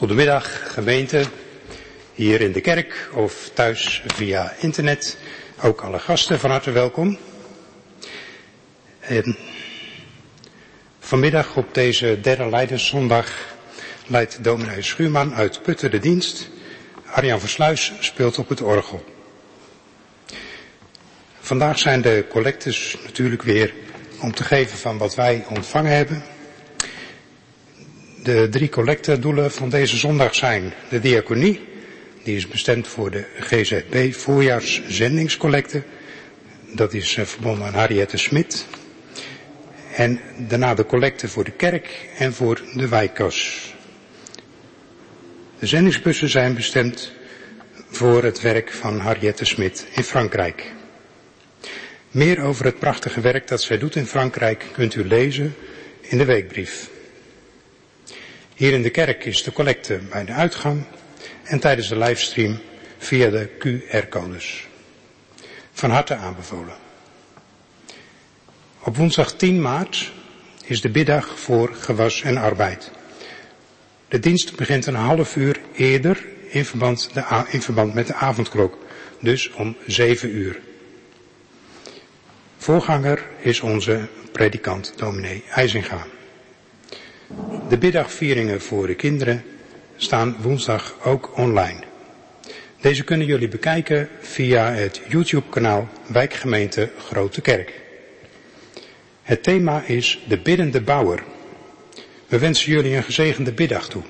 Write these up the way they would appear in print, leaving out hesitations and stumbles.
Goedemiddag gemeente, hier in de kerk of thuis via internet. Ook alle gasten van harte welkom. Vanmiddag op deze derde Lijdenszondag leidt dominee Schuurman uit Putten de dienst. Arjan Versluis speelt op het orgel. Vandaag zijn de collectes natuurlijk weer om te geven van wat wij ontvangen hebben. De 3 collectedoelen van deze zondag zijn de diaconie, die is bestemd voor de GZB voorjaarszendingscollecte. Dat is verbonden aan Harriette Smit. En daarna de collecte voor de kerk en voor de wijkkas. De zendingsbussen zijn bestemd voor het werk van Harriette Smit in Frankrijk. Meer over het prachtige werk dat zij doet in Frankrijk kunt u lezen in de weekbrief. Hier in de kerk is de collecte bij de uitgang en tijdens de livestream via de QR-codes. Van harte aanbevolen. Op woensdag 10 maart is de biddag voor gewas en arbeid. De dienst begint een half uur eerder in verband met de avondklok, dus om 7 uur. Voorganger is onze predikant dominee IJzinga. De biddagvieringen voor de kinderen staan woensdag ook online. Deze kunnen jullie bekijken via het YouTube-kanaal Wijkgemeente Grote Kerk. Het thema is de biddende bouwer. We wensen jullie een gezegende biddag toe.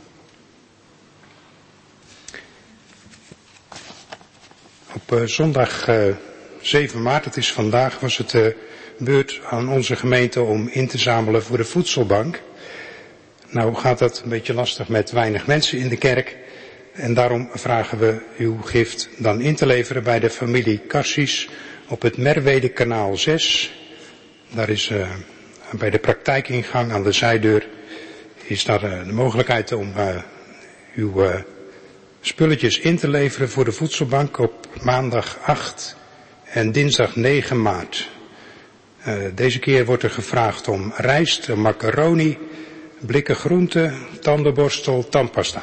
Op zondag 7 maart, het is vandaag, was het beurt aan onze gemeente om in te zamelen voor de voedselbank. Nou gaat dat een beetje lastig met weinig mensen in de kerk. En daarom vragen we uw gift dan in te leveren bij de familie Cassis op het Merwede kanaal 6. Daar is bij de praktijkingang aan de zijdeur is daar de mogelijkheid om uw spulletjes in te leveren voor de voedselbank op maandag 8 en dinsdag 9 maart. Deze keer wordt er gevraagd om rijst, macaroni, blikken groenten, tandenborstel, tandpasta.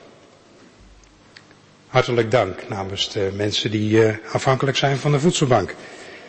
Hartelijk dank namens de mensen die afhankelijk zijn van de voedselbank.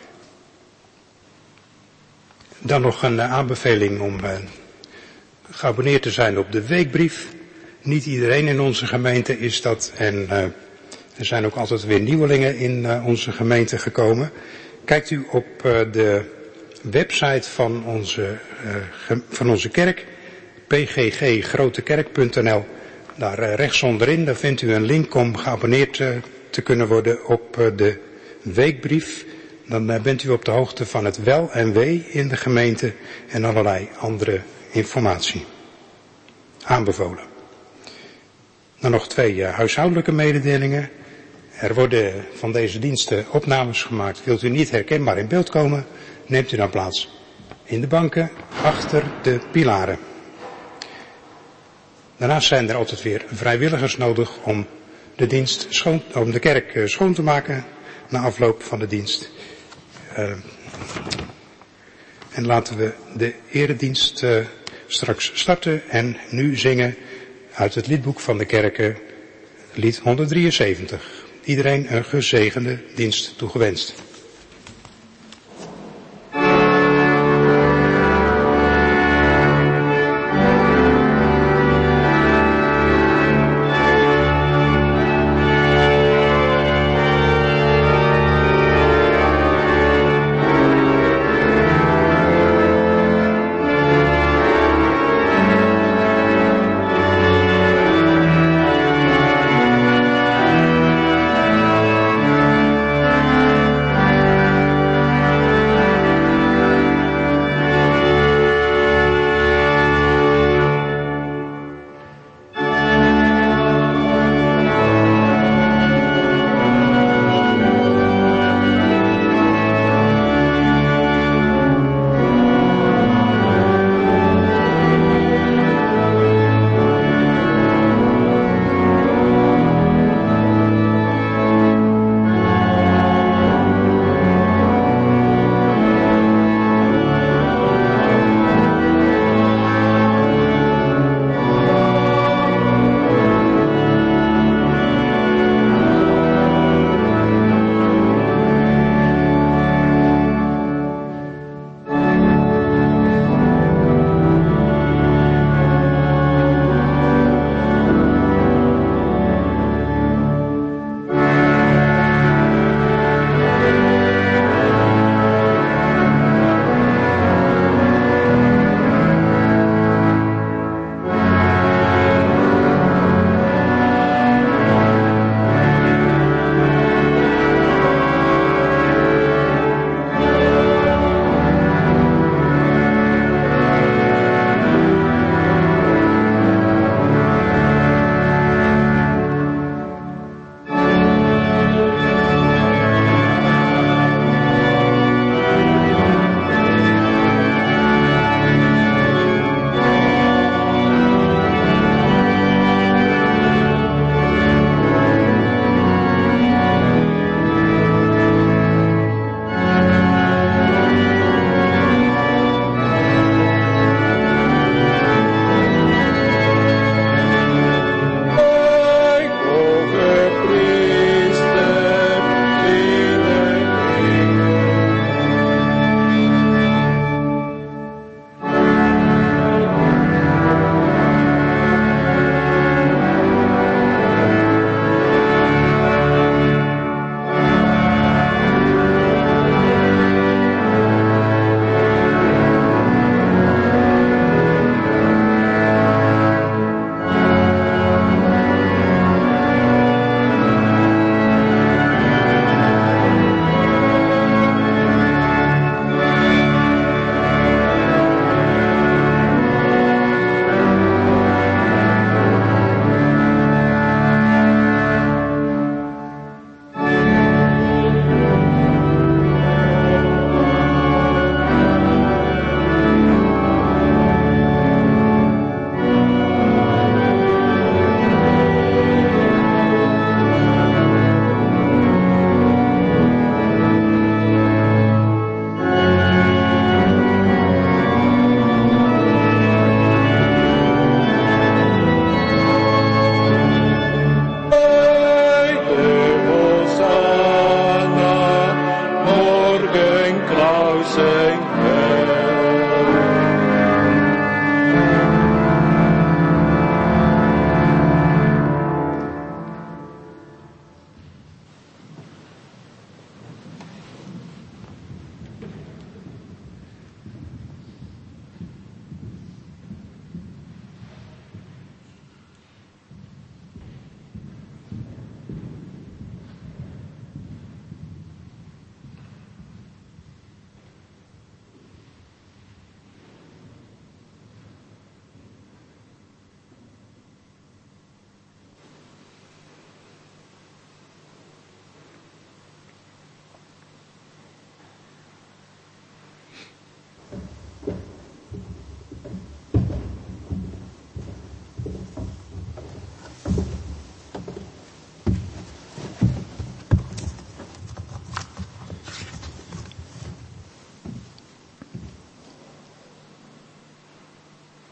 Dan nog een aanbeveling om geabonneerd te zijn op de weekbrief. Niet iedereen in onze gemeente is dat en er zijn ook altijd weer nieuwelingen in onze gemeente gekomen. Kijkt u op de website van onze kerk, pgggrotekerk.nl. Daar rechts onderin, daar vindt u een link om geabonneerd te kunnen worden op de weekbrief. Dan bent u op de hoogte van het wel en wee in de gemeente en allerlei andere informatie. Aanbevolen. Dan nog 2 huishoudelijke mededelingen. Er worden van deze diensten opnames gemaakt. Wilt u niet herkenbaar in beeld komen, neemt u dan plaats in de banken achter de pilaren. Daarnaast zijn er altijd weer vrijwilligers nodig om de kerk schoon te maken na afloop van de dienst. En laten we de eredienst straks starten en nu zingen uit het liedboek van de kerken, lied 173. Iedereen een gezegende dienst toegewenst.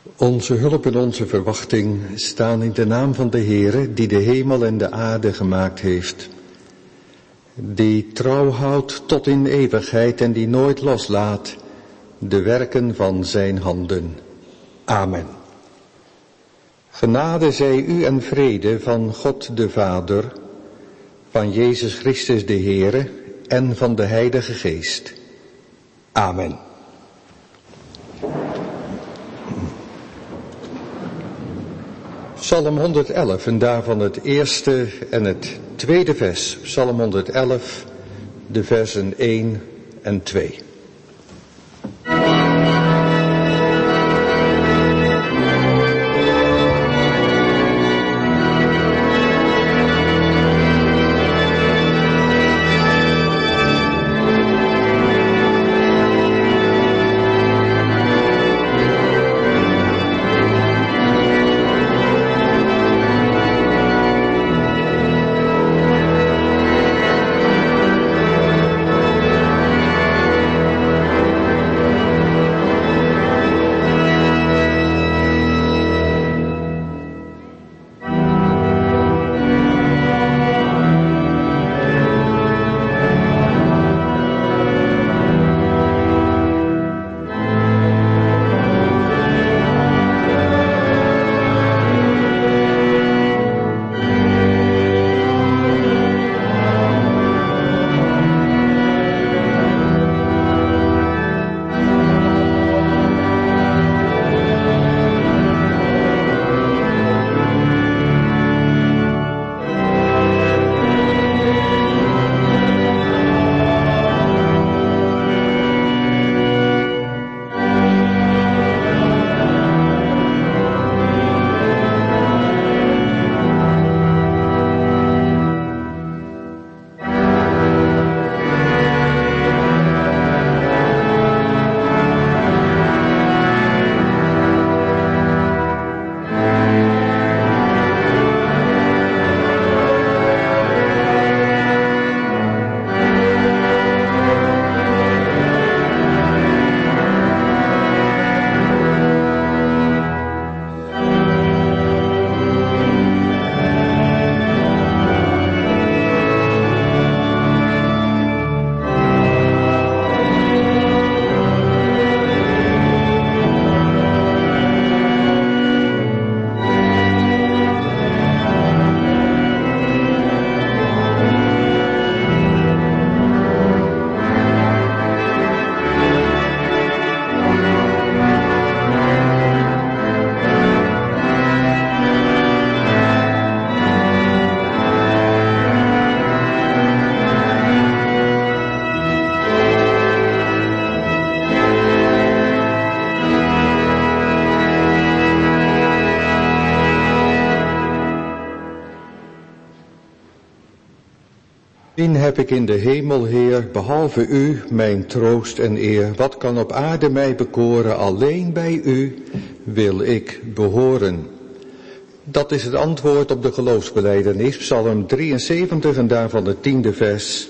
Onze hulp en onze verwachting staan in de naam van de Heere, die de hemel en de aarde gemaakt heeft. Die trouw houdt tot in eeuwigheid en die nooit loslaat de werken van zijn handen. Amen. Genade zij u en vrede van God de Vader, van Jezus Christus de Heere en van de Heilige Geest. Amen. Psalm 111 en daarvan het eerste en het tweede vers. Psalm 111, de versen 1 en 2. Wien heb ik in de hemel, Heer, behalve u, mijn troost en eer. Wat kan op aarde mij bekoren, alleen bij u wil ik behoren. Dat is het antwoord op de geloofsbelijdenis, Psalm 73 en daarvan het 10e vers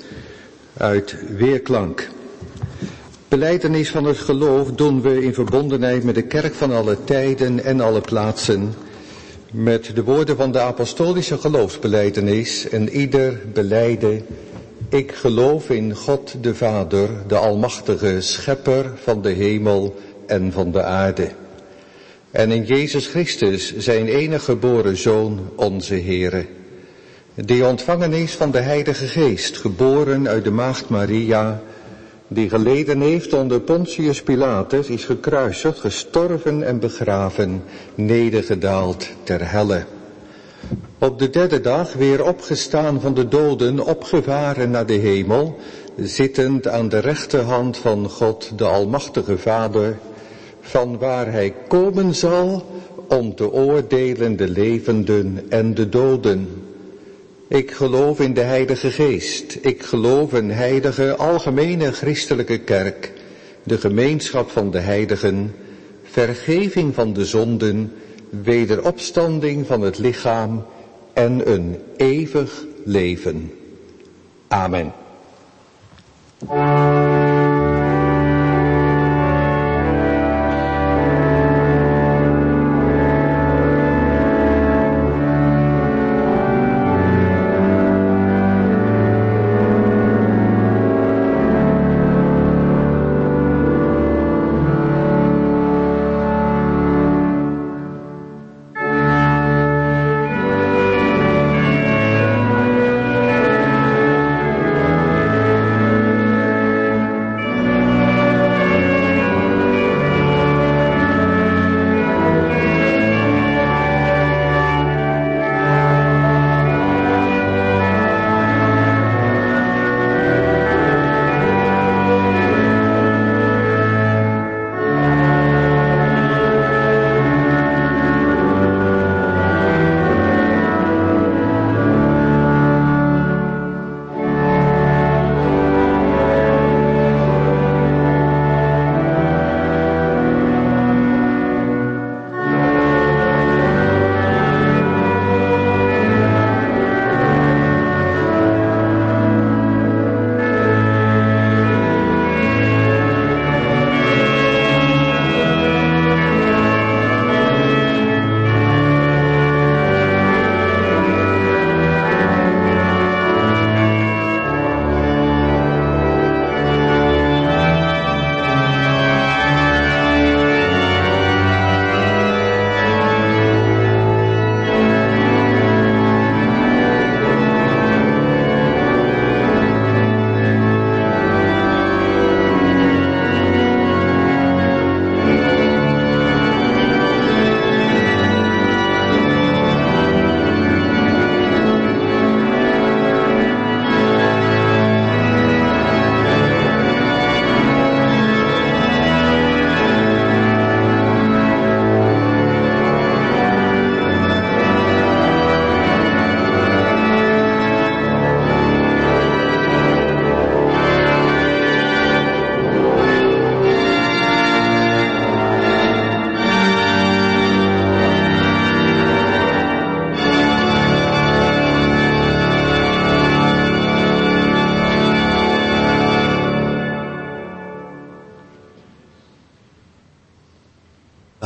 uit weerklank. Belijdenis van het geloof doen we in verbondenheid met de kerk van alle tijden en alle plaatsen, met de woorden van de apostolische geloofsbelijdenis en ieder belijde: ik geloof in God de Vader, de almachtige schepper van de hemel en van de aarde. En in Jezus Christus, zijn enige geboren Zoon, onze Heere, die ontvangen is van de Heilige Geest, geboren uit de maagd Maria, die geleden heeft onder Pontius Pilatus, is gekruisigd, gestorven en begraven, nedergedaald ter helle. Op de derde dag weer opgestaan van de doden, opgevaren naar de hemel, zittend aan de rechterhand van God, de almachtige Vader, van waar hij komen zal om te oordelen de levenden en de doden. Ik geloof in de Heilige Geest. Ik geloof een heilige, algemene christelijke kerk, de gemeenschap van de heiligen, vergeving van de zonden, wederopstanding van het lichaam en een eeuwig leven. Amen.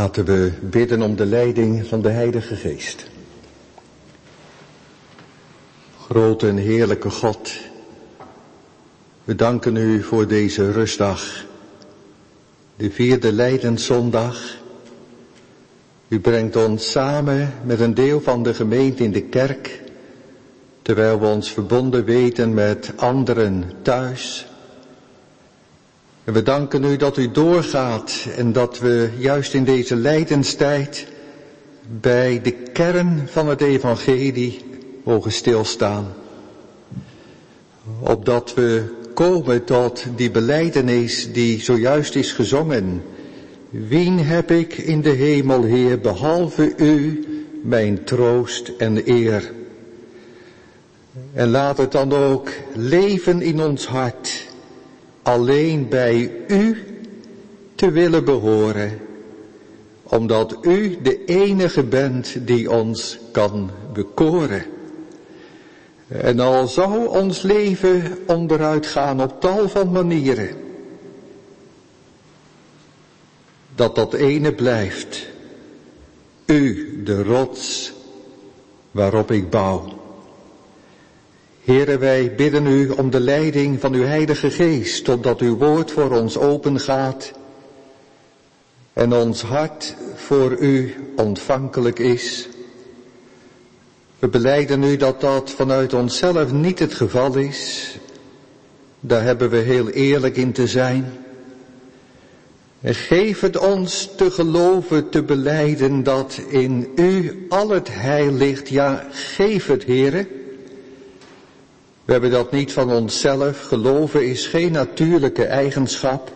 Laten we bidden om de leiding van de Heilige Geest. Grote en heerlijke God, we danken u voor deze rustdag, de 4e Lijdenszondag. U brengt ons samen met een deel van de gemeente in de kerk, terwijl we ons verbonden weten met anderen thuis. En we danken u dat u doorgaat en dat we juist in deze lijdenstijd bij de kern van het evangelie mogen stilstaan. Opdat we komen tot die belijdenis die zojuist is gezongen. Wien heb ik in de hemel, Heer, behalve u, mijn troost en eer. En laat het dan ook leven in ons hart, alleen bij u te willen behoren, omdat u de enige bent die ons kan bekoren. En al zou ons leven onderuit gaan op tal van manieren, dat ene blijft, u de rots waarop ik bouw. Heere, wij bidden u om de leiding van uw Heilige Geest, totdat uw woord voor ons open gaat en ons hart voor u ontvankelijk is. We belijden u dat dat vanuit onszelf niet het geval is. Daar hebben we heel eerlijk in te zijn. En geef het ons te geloven, te belijden dat in u al het heil ligt. Ja, geef het, Heere. We hebben dat niet van onszelf. Geloven is geen natuurlijke eigenschap.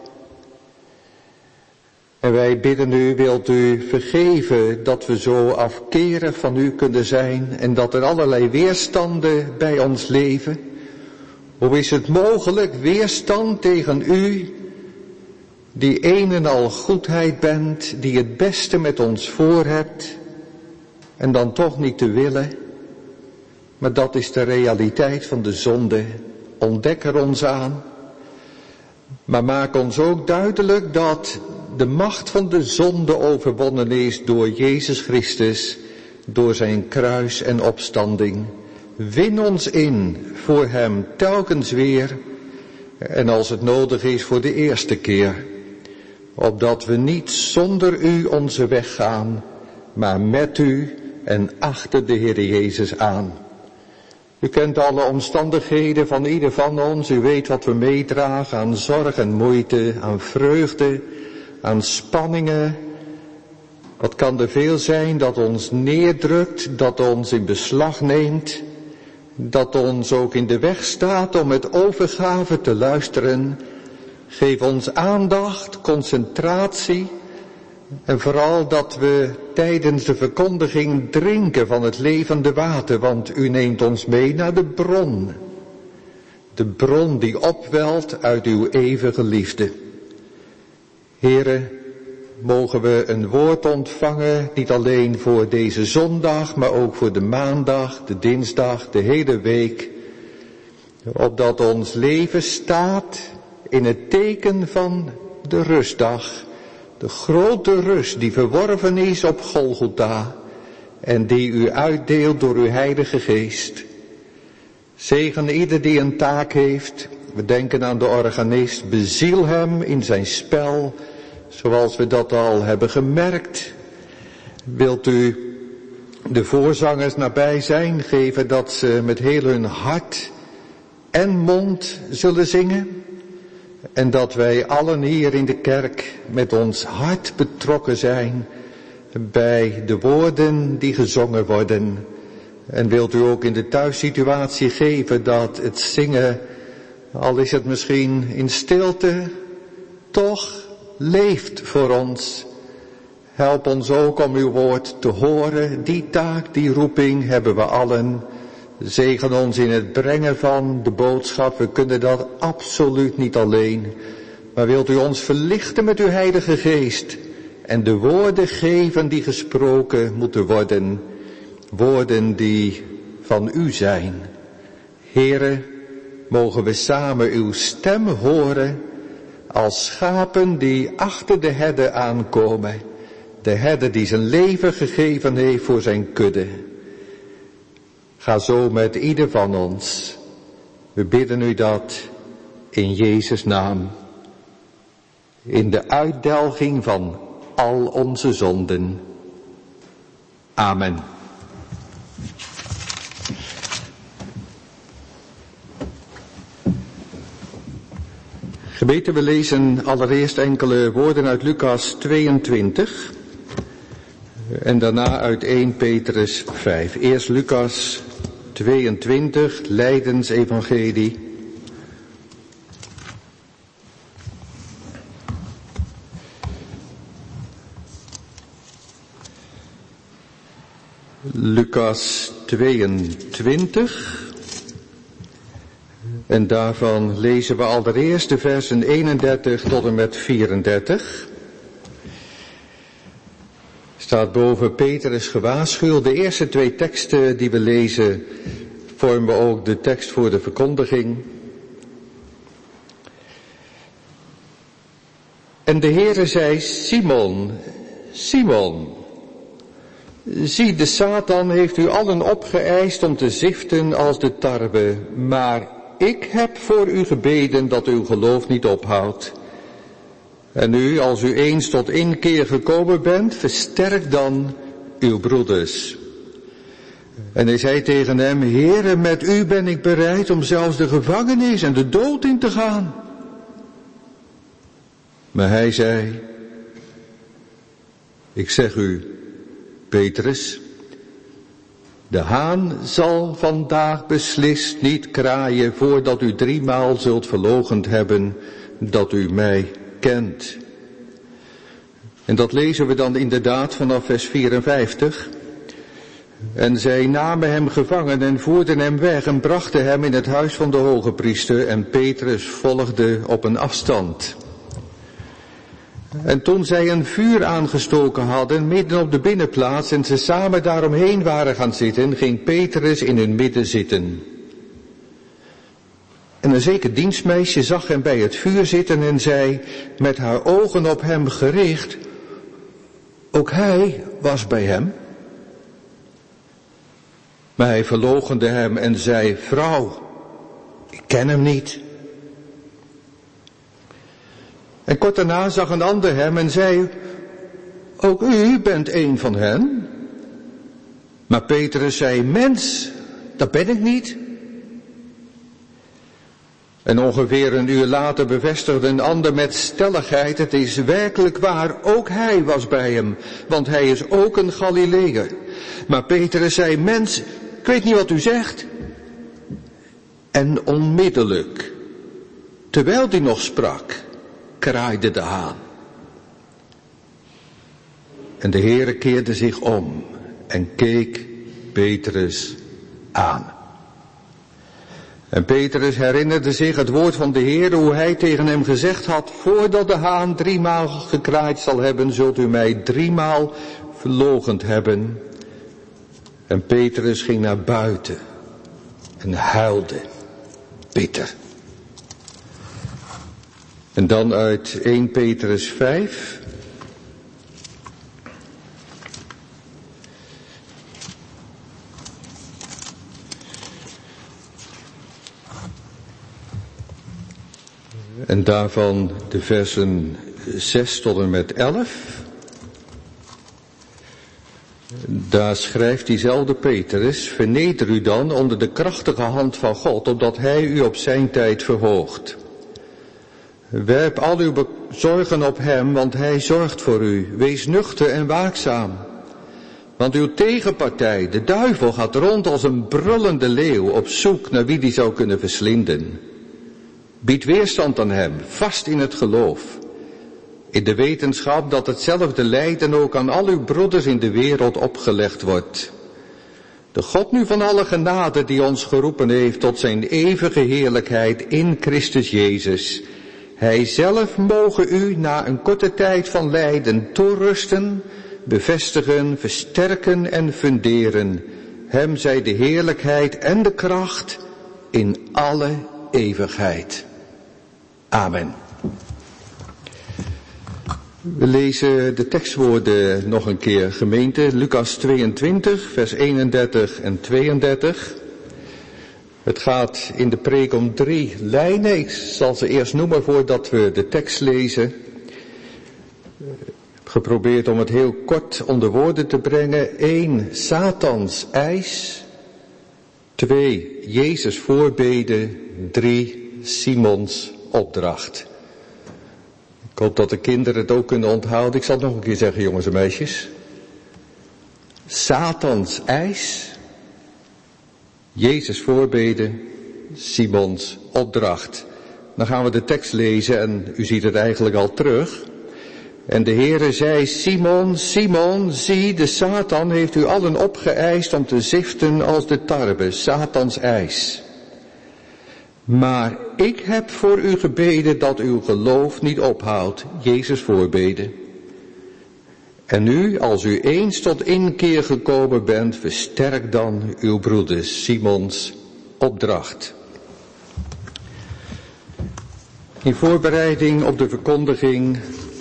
En wij bidden u, wilt u vergeven dat we zo afkerig van u kunnen zijn en dat er allerlei weerstanden bij ons leven. Hoe is het mogelijk, weerstand tegen u, die een en al goedheid bent, die het beste met ons voor hebt, en dan toch niet te willen? Maar dat is de realiteit van de zonde. Ontdek er ons aan. Maar maak ons ook duidelijk dat de macht van de zonde overwonnen is door Jezus Christus, door zijn kruis en opstanding. Win ons in voor hem telkens weer, en als het nodig is voor de eerste keer, opdat we niet zonder u onze weg gaan, maar met u en achter de Heer Jezus aan. U kent alle omstandigheden van ieder van ons. U weet wat we meedragen aan zorg en moeite, aan vreugde, aan spanningen. Wat kan er veel zijn dat ons neerdrukt, dat ons in beslag neemt, dat ons ook in de weg staat om met overgave te luisteren. Geef ons aandacht, concentratie en vooral dat we tijdens de verkondiging drinken van het levende water, want u neemt ons mee naar de bron. De bron die opwelt uit uw eeuwige liefde. Here, mogen we een woord ontvangen, niet alleen voor deze zondag, maar ook voor de maandag, de dinsdag, de hele week. Opdat ons leven staat in het teken van de rustdag. De grote rust die verworven is op Golgotha en die u uitdeelt door uw Heilige Geest. Zegen ieder die een taak heeft. We denken aan de organist. Beziel hem in zijn spel, zoals we dat al hebben gemerkt. Wilt u de voorzangers nabij zijn, geven dat ze met heel hun hart en mond zullen zingen? En dat wij allen hier in de kerk met ons hart betrokken zijn bij de woorden die gezongen worden. En wilt u ook in de thuissituatie geven dat het zingen, al is het misschien in stilte, toch leeft voor ons. Help ons ook om uw woord te horen. Die taak, die roeping hebben we allen. Zegen ons in het brengen van de boodschap. We kunnen dat absoluut niet alleen. Maar wilt u ons verlichten met uw Heilige Geest en de woorden geven die gesproken moeten worden. Woorden die van u zijn. Heere, mogen we samen uw stem horen als schapen die achter de herde aankomen. de herder die zijn leven gegeven heeft voor zijn kudde. Ga zo met ieder van ons. We bidden u dat in Jezus' naam. In de uitdelging van al onze zonden. Amen. Gemeente, we lezen allereerst enkele woorden uit Lucas 22 en daarna uit 1 Petrus 5. Eerst Lucas 22, Lijdensevangelie. Lucas 22. En daarvan lezen we allereerst de versen 31 tot en met 34. Staat boven Petrus gewaarschuwd. De eerste 2 teksten die we lezen vormen ook de tekst voor de verkondiging. En de Heere zei, Simon, Simon, zie, de Satan heeft u allen opgeëist om te ziften als de tarwe, maar ik heb voor u gebeden dat uw geloof niet ophoudt. En nu, als u eens tot inkeer gekomen bent, versterk dan uw broeders. En hij zei tegen hem, Heere, met u ben ik bereid om zelfs de gevangenis en de dood in te gaan. Maar hij zei, ik zeg u, Petrus, de haan zal vandaag beslist niet kraaien voordat u 3 maal zult verloochend hebben dat u mij kent. En dat lezen we dan inderdaad vanaf vers 54. En zij namen hem gevangen en voerden hem weg en brachten hem in het huis van de hoge priester en Petrus volgde op een afstand. En toen zij een vuur aangestoken hadden midden op de binnenplaats en ze samen daaromheen waren gaan zitten, ging Petrus in hun midden zitten. En een zeker dienstmeisje zag hem bij het vuur zitten en zei, met haar ogen op hem gericht, ook hij was bij hem. Maar hij verloochende hem en zei, vrouw, ik ken hem niet. En kort daarna zag een ander hem en zei, ook u bent een van hen. Maar Petrus zei, mens, dat ben ik niet. En ongeveer een uur later bevestigde een ander met stelligheid, het is werkelijk waar, ook hij was bij hem, want hij is ook een Galileër. Maar Petrus zei, mens, ik weet niet wat u zegt. En onmiddellijk, terwijl hij nog sprak, kraaide de haan. En de Heere keerde zich om en keek Petrus aan. En Petrus herinnerde zich het woord van de Heere, hoe hij tegen hem gezegd had, voordat de haan 3 maal gekraaid zal hebben, zult u mij 3 maal verloochend hebben. En Petrus ging naar buiten en huilde bitter. En dan uit 1 Petrus 5. En daarvan de versen 6 tot en met 11. Daar schrijft diezelfde Petrus, verneder u dan onder de krachtige hand van God, opdat hij u op zijn tijd verhoogt. Werp al uw zorgen op hem, want hij zorgt voor u. Wees nuchter en waakzaam. Want uw tegenpartij, de duivel, gaat rond als een brullende leeuw op zoek naar wie die zou kunnen verslinden. Bied weerstand aan hem, vast in het geloof. In de wetenschap dat hetzelfde lijden ook aan al uw broeders in de wereld opgelegd wordt. De God nu van alle genade die ons geroepen heeft tot zijn eeuwige heerlijkheid in Christus Jezus. Hij zelf moge u na een korte tijd van lijden toerusten, bevestigen, versterken en funderen. Hem zij de heerlijkheid en de kracht in alle eeuwigheid. Amen. We lezen de tekstwoorden nog een keer, gemeente. Lucas 22, vers 31 en 32. Het gaat in de preek om 3 lijnen. Ik zal ze eerst noemen voordat we de tekst lezen. Ik heb geprobeerd om het heel kort onder woorden te brengen. 1. Satans eis. 2. Jezus voorbeden. 3. Simons opdracht. Ik hoop dat de kinderen het ook kunnen onthouden. Ik zal het nog een keer zeggen, jongens en meisjes. Satans eis. Jezus voorbeden. Simons opdracht. Dan gaan we de tekst lezen en u ziet het eigenlijk al terug. En de Heere zei, Simon, Simon, zie, de Satan heeft u allen opgeëist om te ziften als de tarwe, Satans eis. Maar ik heb voor u gebeden dat uw geloof niet ophoudt, Jezus voorbeden. En nu, als u eens tot inkeer gekomen bent, versterk dan uw broeders, Simons opdracht. In voorbereiding op de verkondiging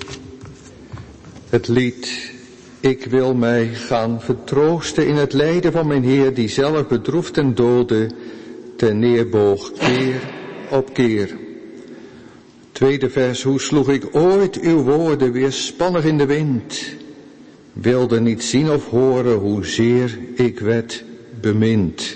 het lied, ik wil mij gaan vertroosten in het lijden van mijn Heer, die zelf bedroefd en doode ten neerboog keer op keer. Tweede vers, hoe sloeg ik ooit uw woorden weerspannig in de wind, wilde niet zien of horen hoezeer ik werd bemind.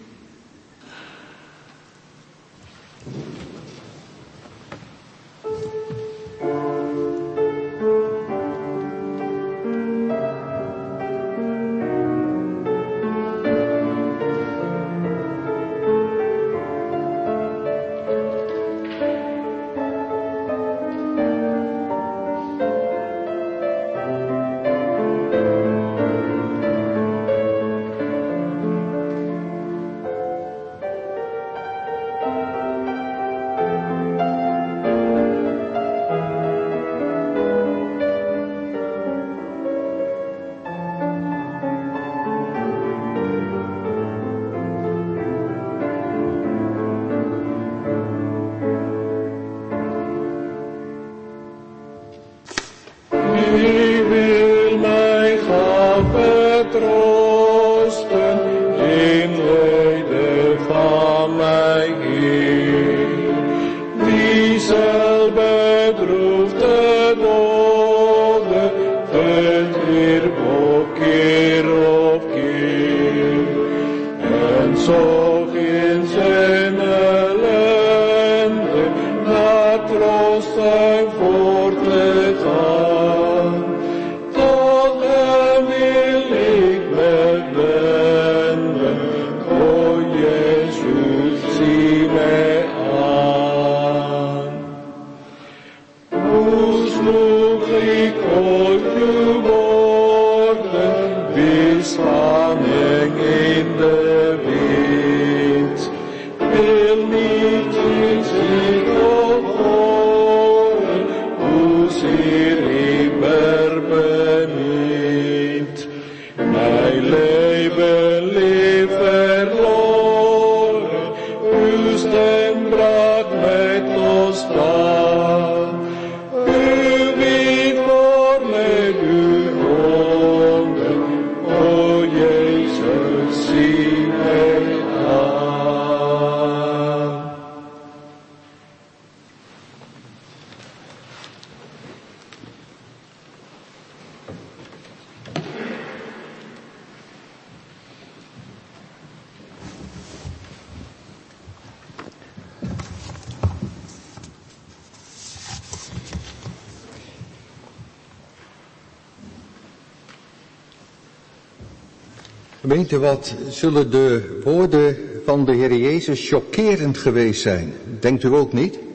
Gemeente, wat zullen de woorden van de Heer Jezus chockerend geweest zijn? Denkt u ook niet? In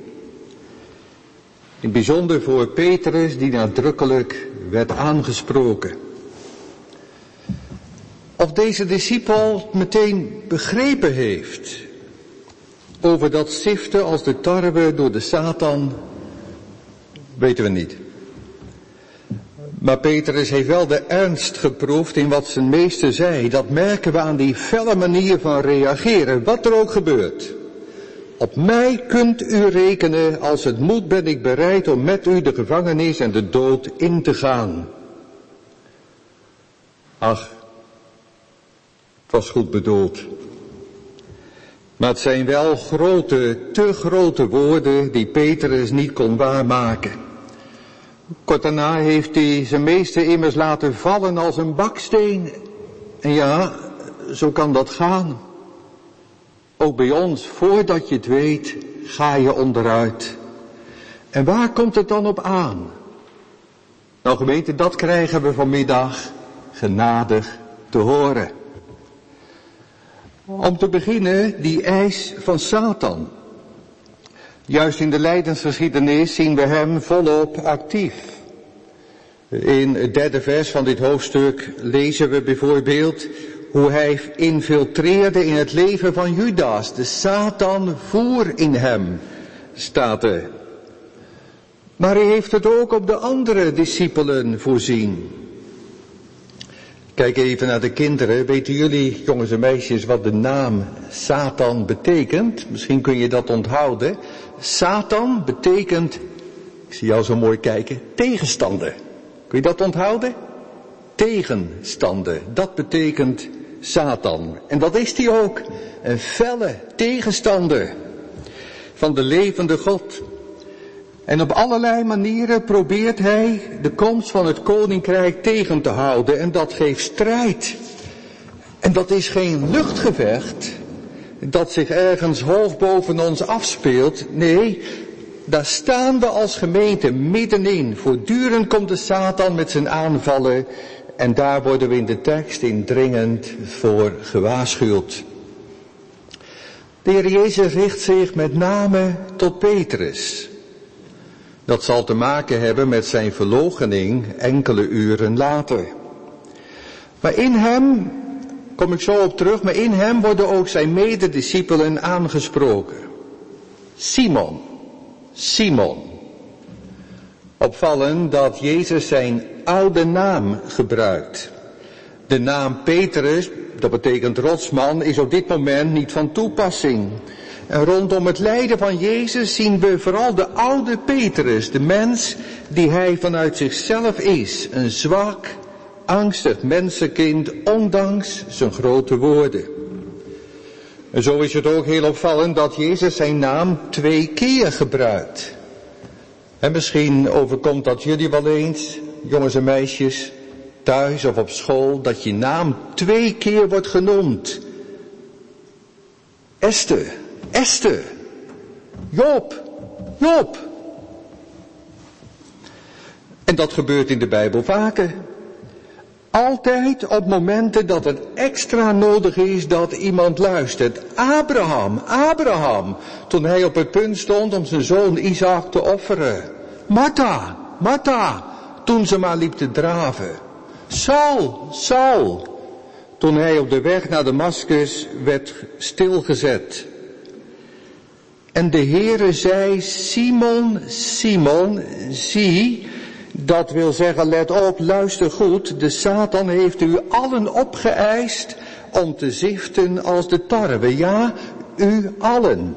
het bijzonder voor Petrus, die nadrukkelijk werd aangesproken. Of deze discipel meteen begrepen heeft over dat ziften als de tarwe door de Satan, weten we niet. Maar Petrus heeft wel de ernst geproefd in wat zijn meester zei. Dat merken we aan die felle manier van reageren, wat er ook gebeurt. Op mij kunt u rekenen, als het moet ben ik bereid om met u de gevangenis en de dood in te gaan. Ach, het was goed bedoeld. Maar het zijn wel te grote woorden die Petrus niet kon waarmaken. Kort daarna heeft hij zijn meester immers laten vallen als een baksteen. En ja, zo kan dat gaan. Ook bij ons, voordat je het weet, ga je onderuit. En waar komt het dan op aan? Nou gemeente, dat krijgen we vanmiddag genadig te horen. Om te beginnen die eis van Satan. Juist in de lijdensgeschiedenis zien we hem volop actief. In het 3e vers van dit hoofdstuk lezen we bijvoorbeeld hoe hij infiltreerde in het leven van Judas. De Satan voer in hem, staat er. Maar hij heeft het ook op de andere discipelen voorzien. Kijk even naar de kinderen. Weten jullie, jongens en meisjes, wat de naam Satan betekent? Misschien kun je dat onthouden. Satan betekent, ik zie jou zo mooi kijken, tegenstander. Kun je dat onthouden? Tegenstander, dat betekent Satan. En dat is hij ook. Een felle tegenstander van de levende God. En op allerlei manieren probeert hij de komst van het koninkrijk tegen te houden. En dat geeft strijd. En dat is geen luchtgevecht dat zich ergens hoog boven ons afspeelt. Nee, daar staan we als gemeente middenin. Voortdurend komt de Satan met zijn aanvallen. En daar worden we in de tekst indringend voor gewaarschuwd. De Heer Jezus richt zich met name tot Petrus. Dat zal te maken hebben met zijn verloochening enkele uren later. Maar in hem, kom ik zo op terug, maar in hem worden ook zijn medediscipelen aangesproken. Simon. Simon. Opvallend dat Jezus zijn oude naam gebruikt. De naam Petrus, dat betekent rotsman, is op dit moment niet van toepassing. En rondom het lijden van Jezus zien we vooral de oude Petrus, de mens die hij vanuit zichzelf is. Een zwak, angstig mensenkind, ondanks zijn grote woorden. En zo is het ook heel opvallend dat Jezus zijn naam 2 keer gebruikt. En misschien overkomt dat jullie wel eens, jongens en meisjes, thuis of op school, dat je naam 2 keer wordt genoemd. Esther, Esther, Job, Job. En dat gebeurt in de Bijbel vaker. Altijd op momenten dat het extra nodig is dat iemand luistert. Abraham, Abraham, toen hij op het punt stond om zijn zoon Isaac te offeren. Martha, Martha, toen ze maar liep te draven. Saul, Saul, toen hij op de weg naar Damaskus werd stilgezet. En de Heere zei, Simon, Simon, zie, dat wil zeggen, let op, luister goed, de Satan heeft u allen opgeëist om te ziften als de tarwe. Ja, u allen.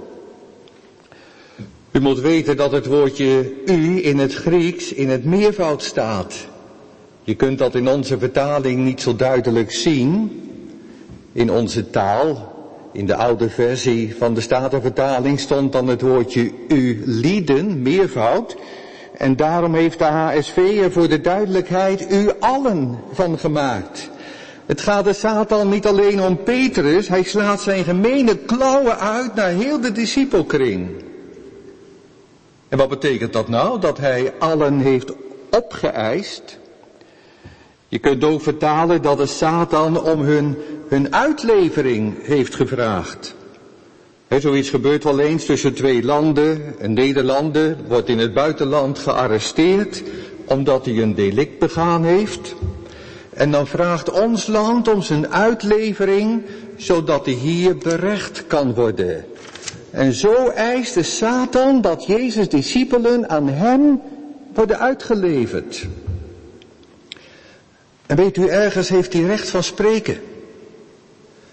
U moet weten dat het woordje u in het Grieks in het meervoud staat. Je kunt dat in onze vertaling niet zo duidelijk zien. In onze taal, in de oude versie van de Statenvertaling, stond dan het woordje u lieden, meervoud. En daarom heeft de HSV er voor de duidelijkheid u allen van gemaakt. Het gaat de Satan niet alleen om Petrus, hij slaat zijn gemene klauwen uit naar heel de discipelkring. En wat betekent dat nou, dat hij allen heeft opgeëist? Je kunt ook vertalen dat de Satan om hun uitlevering heeft gevraagd. Zoiets gebeurt wel eens tussen 2 landen. Een Nederlander wordt in het buitenland gearresteerd omdat hij een delict begaan heeft. En dan vraagt ons land om zijn uitlevering zodat hij hier berecht kan worden. En zo eist de Satan dat Jezus' discipelen aan hem worden uitgeleverd. En weet u, ergens heeft hij recht van spreken.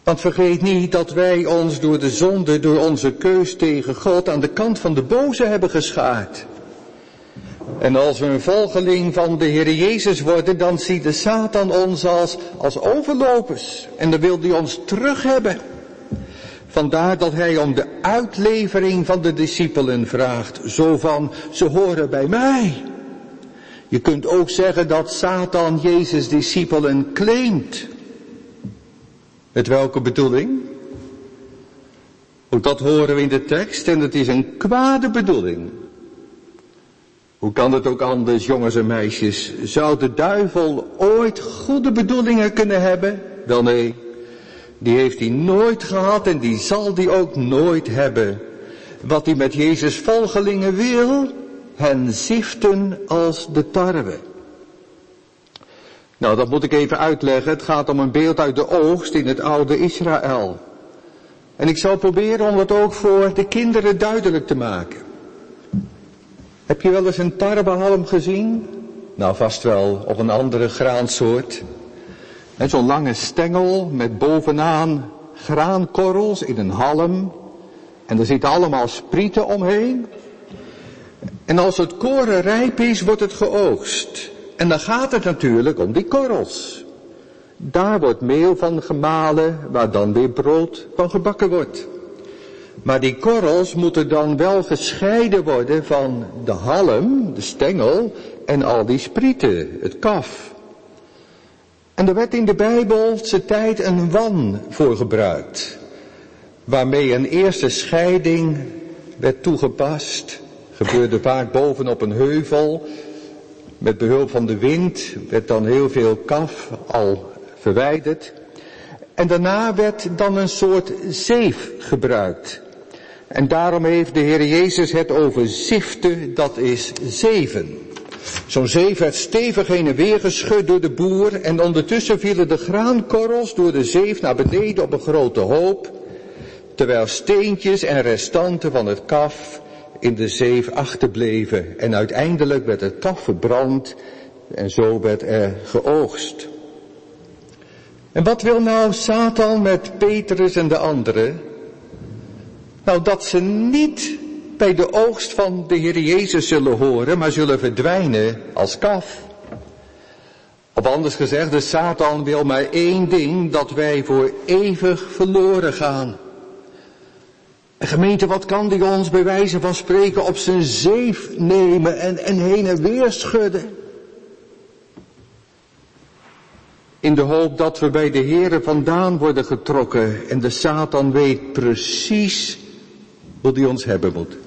Want vergeet niet dat wij ons door de zonde, door onze keus tegen God aan de kant van de boze hebben geschaard. En als we een volgeling van de Heer Jezus worden, dan ziet de Satan ons als overlopers. En dan wil hij ons terug hebben. Vandaar dat hij om de uitlevering van de discipelen vraagt. Zo van, ze horen bij mij. Je kunt ook zeggen dat Satan Jezus' discipelen claimt. Met welke bedoeling? Ook dat horen we in de tekst en het is een kwade bedoeling. Hoe kan het ook anders, jongens en meisjes? Zou de duivel ooit goede bedoelingen kunnen hebben? Wel nee, die heeft hij nooit gehad en die zal die ook nooit hebben. Wat hij met Jezus' volgelingen wil, hen ziften als de tarwe. Nou, dat moet ik even uitleggen. Het gaat om een beeld uit de oogst in het oude Israël. En ik zal proberen om het ook voor de kinderen duidelijk te maken. Heb je wel eens een tarwehalm gezien? Nou, vast wel, of een andere graansoort. En zo'n lange stengel met bovenaan graankorrels in een halm. En er zitten allemaal sprieten omheen. En als het koren rijp is, wordt het geoogst. En dan gaat het natuurlijk om die korrels. Daar wordt meel van gemalen, waar dan weer brood van gebakken wordt. Maar die korrels moeten dan wel gescheiden worden van de halm, de stengel, en al die sprieten, het kaf. En er werd in de Bijbelse tijd een wan voor gebruikt, waarmee een eerste scheiding werd toegepast. Gebeurde vaak bovenop een heuvel. Met behulp van de wind werd dan heel veel kaf al verwijderd. En daarna werd dan een soort zeef gebruikt. En daarom heeft de Heer Jezus het over ziften, dat is zeven. Zo'n zeef werd stevig heen en weer geschud door de boer. En ondertussen vielen de graankorrels door de zeef naar beneden op een grote hoop. Terwijl steentjes en restanten van het kaf in de zeef achterbleven. En uiteindelijk werd het kaf verbrand en zo werd er geoogst. En wat wil nou Satan met Petrus en de anderen? Nou, dat ze niet bij de oogst van de Heer Jezus zullen horen, maar zullen verdwijnen als kaf. Of anders gezegd, de Satan wil maar één ding, dat wij voor eeuwig verloren gaan. En gemeente, wat kan die ons bij wijze van spreken op zijn zeef nemen en heen en weer schudden? In de hoop dat we bij de Heere vandaan worden getrokken en de Satan weet precies hoe die ons hebben moet.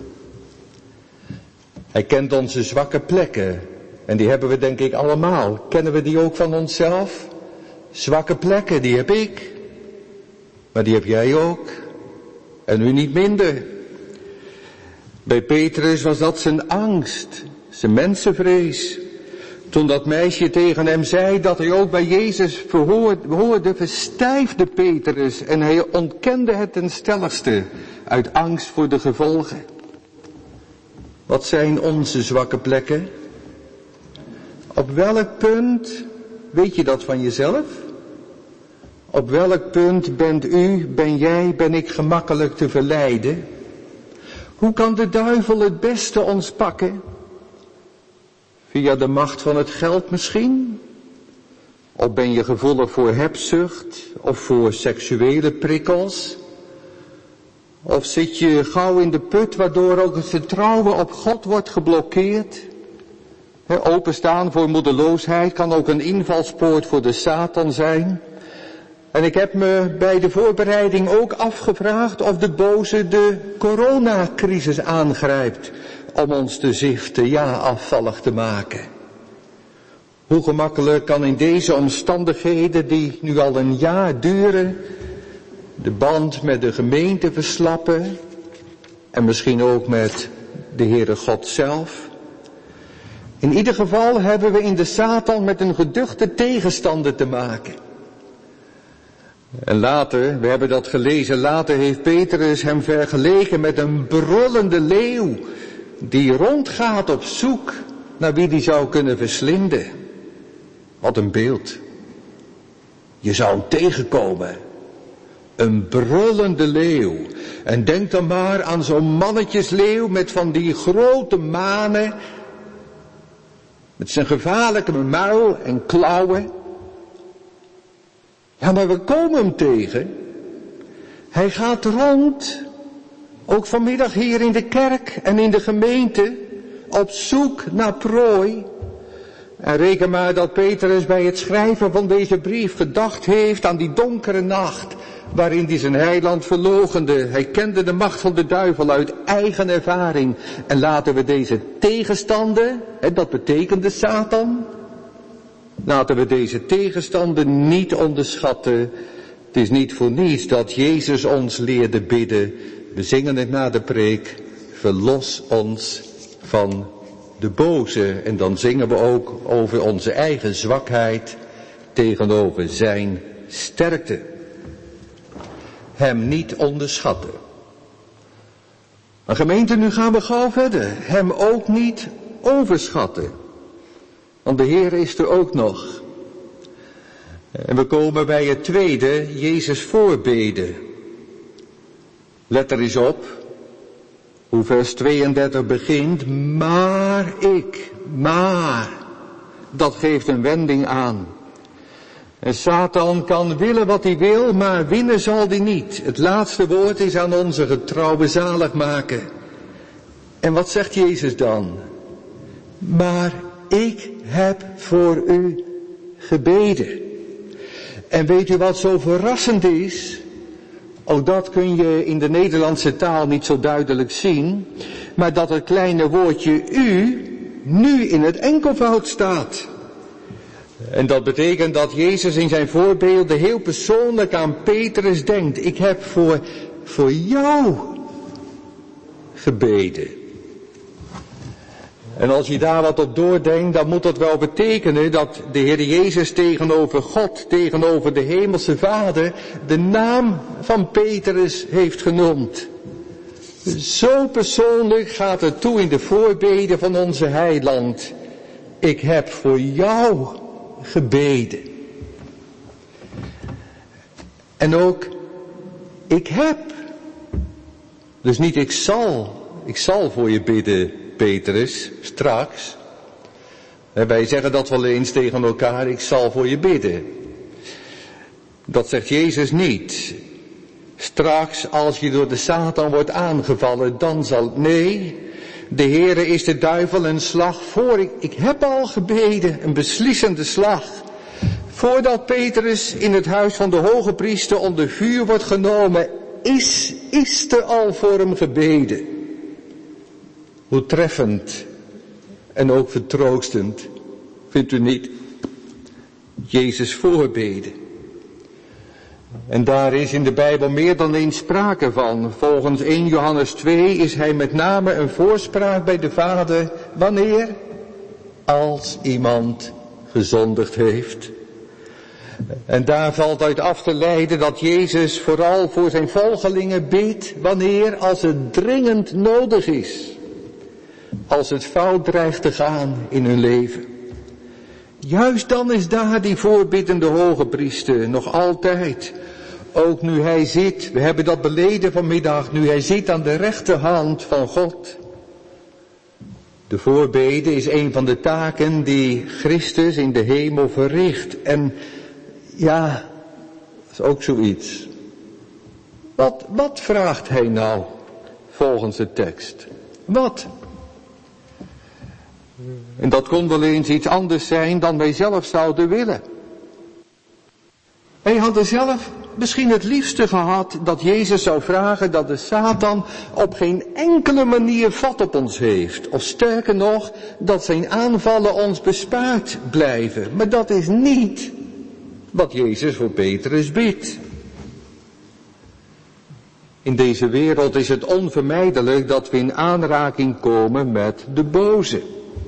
Hij kent onze zwakke plekken en die hebben we denk ik allemaal. Kennen we die ook van onszelf? Zwakke plekken, die heb ik, maar die heb jij ook. En u niet minder. Bij Petrus was dat zijn angst, zijn mensenvrees. Toen dat meisje tegen hem zei dat hij ook bij Jezus hoorde, verstijfde Petrus en hij ontkende het ten stelligste uit angst voor de gevolgen. Wat zijn onze zwakke plekken? Op welk punt, weet je dat van jezelf? Op welk punt bent u, ben jij, ben ik gemakkelijk te verleiden? Hoe kan de duivel het beste ons pakken? Via de macht van het geld misschien? Of ben je gevoelig voor hebzucht of voor seksuele prikkels? Of zit je gauw in de put waardoor ook het vertrouwen op God wordt geblokkeerd? Openstaan voor moedeloosheid kan ook een invalspoort voor de Satan zijn. En ik heb me bij de voorbereiding ook afgevraagd of de boze de coronacrisis aangrijpt om ons te ziften, ja, afvallig te maken. Hoe gemakkelijk kan in deze omstandigheden die nu al een jaar duren de band met de gemeente verslappen en misschien ook met de Heere God zelf. In ieder geval hebben we in de Satan met een geduchte tegenstander te maken. En later, we hebben dat gelezen, later heeft Petrus hem vergeleken met een brullende leeuw die rondgaat op zoek naar wie die zou kunnen verslinden. Wat een beeld. Je zou hem tegenkomen Een brullende leeuw. En denk dan maar aan zo'n mannetjesleeuw met van die grote manen. Met zijn gevaarlijke muil en klauwen. Ja, maar we komen hem tegen. Hij gaat rond. Ook vanmiddag hier in de kerk en in de gemeente. Op zoek naar prooi. En reken maar dat Petrus bij het schrijven van deze brief gedacht heeft aan die donkere nacht. Waarin hij zijn heiland verloochende. Hij kende de macht van de duivel uit eigen ervaring. En laten we deze tegenstander, dat betekent de Satan. Laten we deze tegenstander niet onderschatten. Het is niet voor niets dat Jezus ons leerde bidden. We zingen het na de preek. Verlos ons van de boze. En dan zingen we ook over onze eigen zwakheid tegenover zijn sterkte. Hem niet onderschatten. Maar gemeente, nu gaan we gauw verder. Hem ook niet overschatten. Want de Heer is er ook nog. En we komen bij het tweede, Jezus voorbeden. Let er eens op, hoe vers 32 begint. Maar. Dat geeft een wending aan. En Satan kan willen wat hij wil, maar winnen zal hij niet. Het laatste woord is aan onze getrouwe zaligmaker. En wat zegt Jezus dan? Maar ik heb voor u gebeden. En weet u wat zo verrassend is? Ook dat kun je in de Nederlandse taal niet zo duidelijk zien. Maar dat het kleine woordje u nu in het enkelvoud staat. En dat betekent dat Jezus in zijn voorbeelden heel persoonlijk aan Petrus denkt. Ik heb voor jou gebeden. En als je daar wat op doordenkt, dan moet dat wel betekenen dat de Heer Jezus tegenover God, tegenover de Hemelse Vader, de naam van Petrus heeft genoemd. Zo persoonlijk gaat het toe in de voorbeden van onze Heiland. Ik heb voor jou gebeden. En ook, ik heb. Dus niet ik zal voor je bidden, Petrus, straks. Wij zeggen dat wel eens tegen elkaar, ik zal voor je bidden. Dat zegt Jezus niet. Straks, als je door de Satan wordt aangevallen, dan zal... Nee, de Heere is de duivel een slag voor. Ik heb al gebeden, een beslissende slag. Voordat Petrus in het huis van de hoge priester onder vuur wordt genomen, is er al voor hem gebeden. Hoe treffend en ook vertroostend, vindt u niet? Jezus voorbeden. En daar is in de Bijbel meer dan eens sprake van. Volgens 1 Johannes 2 is hij met name een voorspraak bij de Vader. Wanneer? Als iemand gezondigd heeft. En daar valt uit af te leiden dat Jezus vooral voor zijn volgelingen bidt. Wanneer? Als het dringend nodig is. Als het fout dreigt te gaan in hun leven. Juist dan is daar die voorbiddende hoge priester nog altijd. Ook nu hij zit, we hebben dat beleden vanmiddag, nu hij zit aan de rechterhand van God. De voorbeden is een van de taken die Christus in de hemel verricht. En ja, dat is ook zoiets. Wat vraagt hij nou volgens de tekst? Wat? En dat kon wel eens iets anders zijn dan wij zelf zouden willen. Hij had er zelf misschien het liefste gehad dat Jezus zou vragen dat de Satan op geen enkele manier vat op ons heeft. Of sterker nog, dat zijn aanvallen ons bespaard blijven. Maar dat is niet wat Jezus voor Petrus bidt. In deze wereld is het onvermijdelijk dat we in aanraking komen met de boze.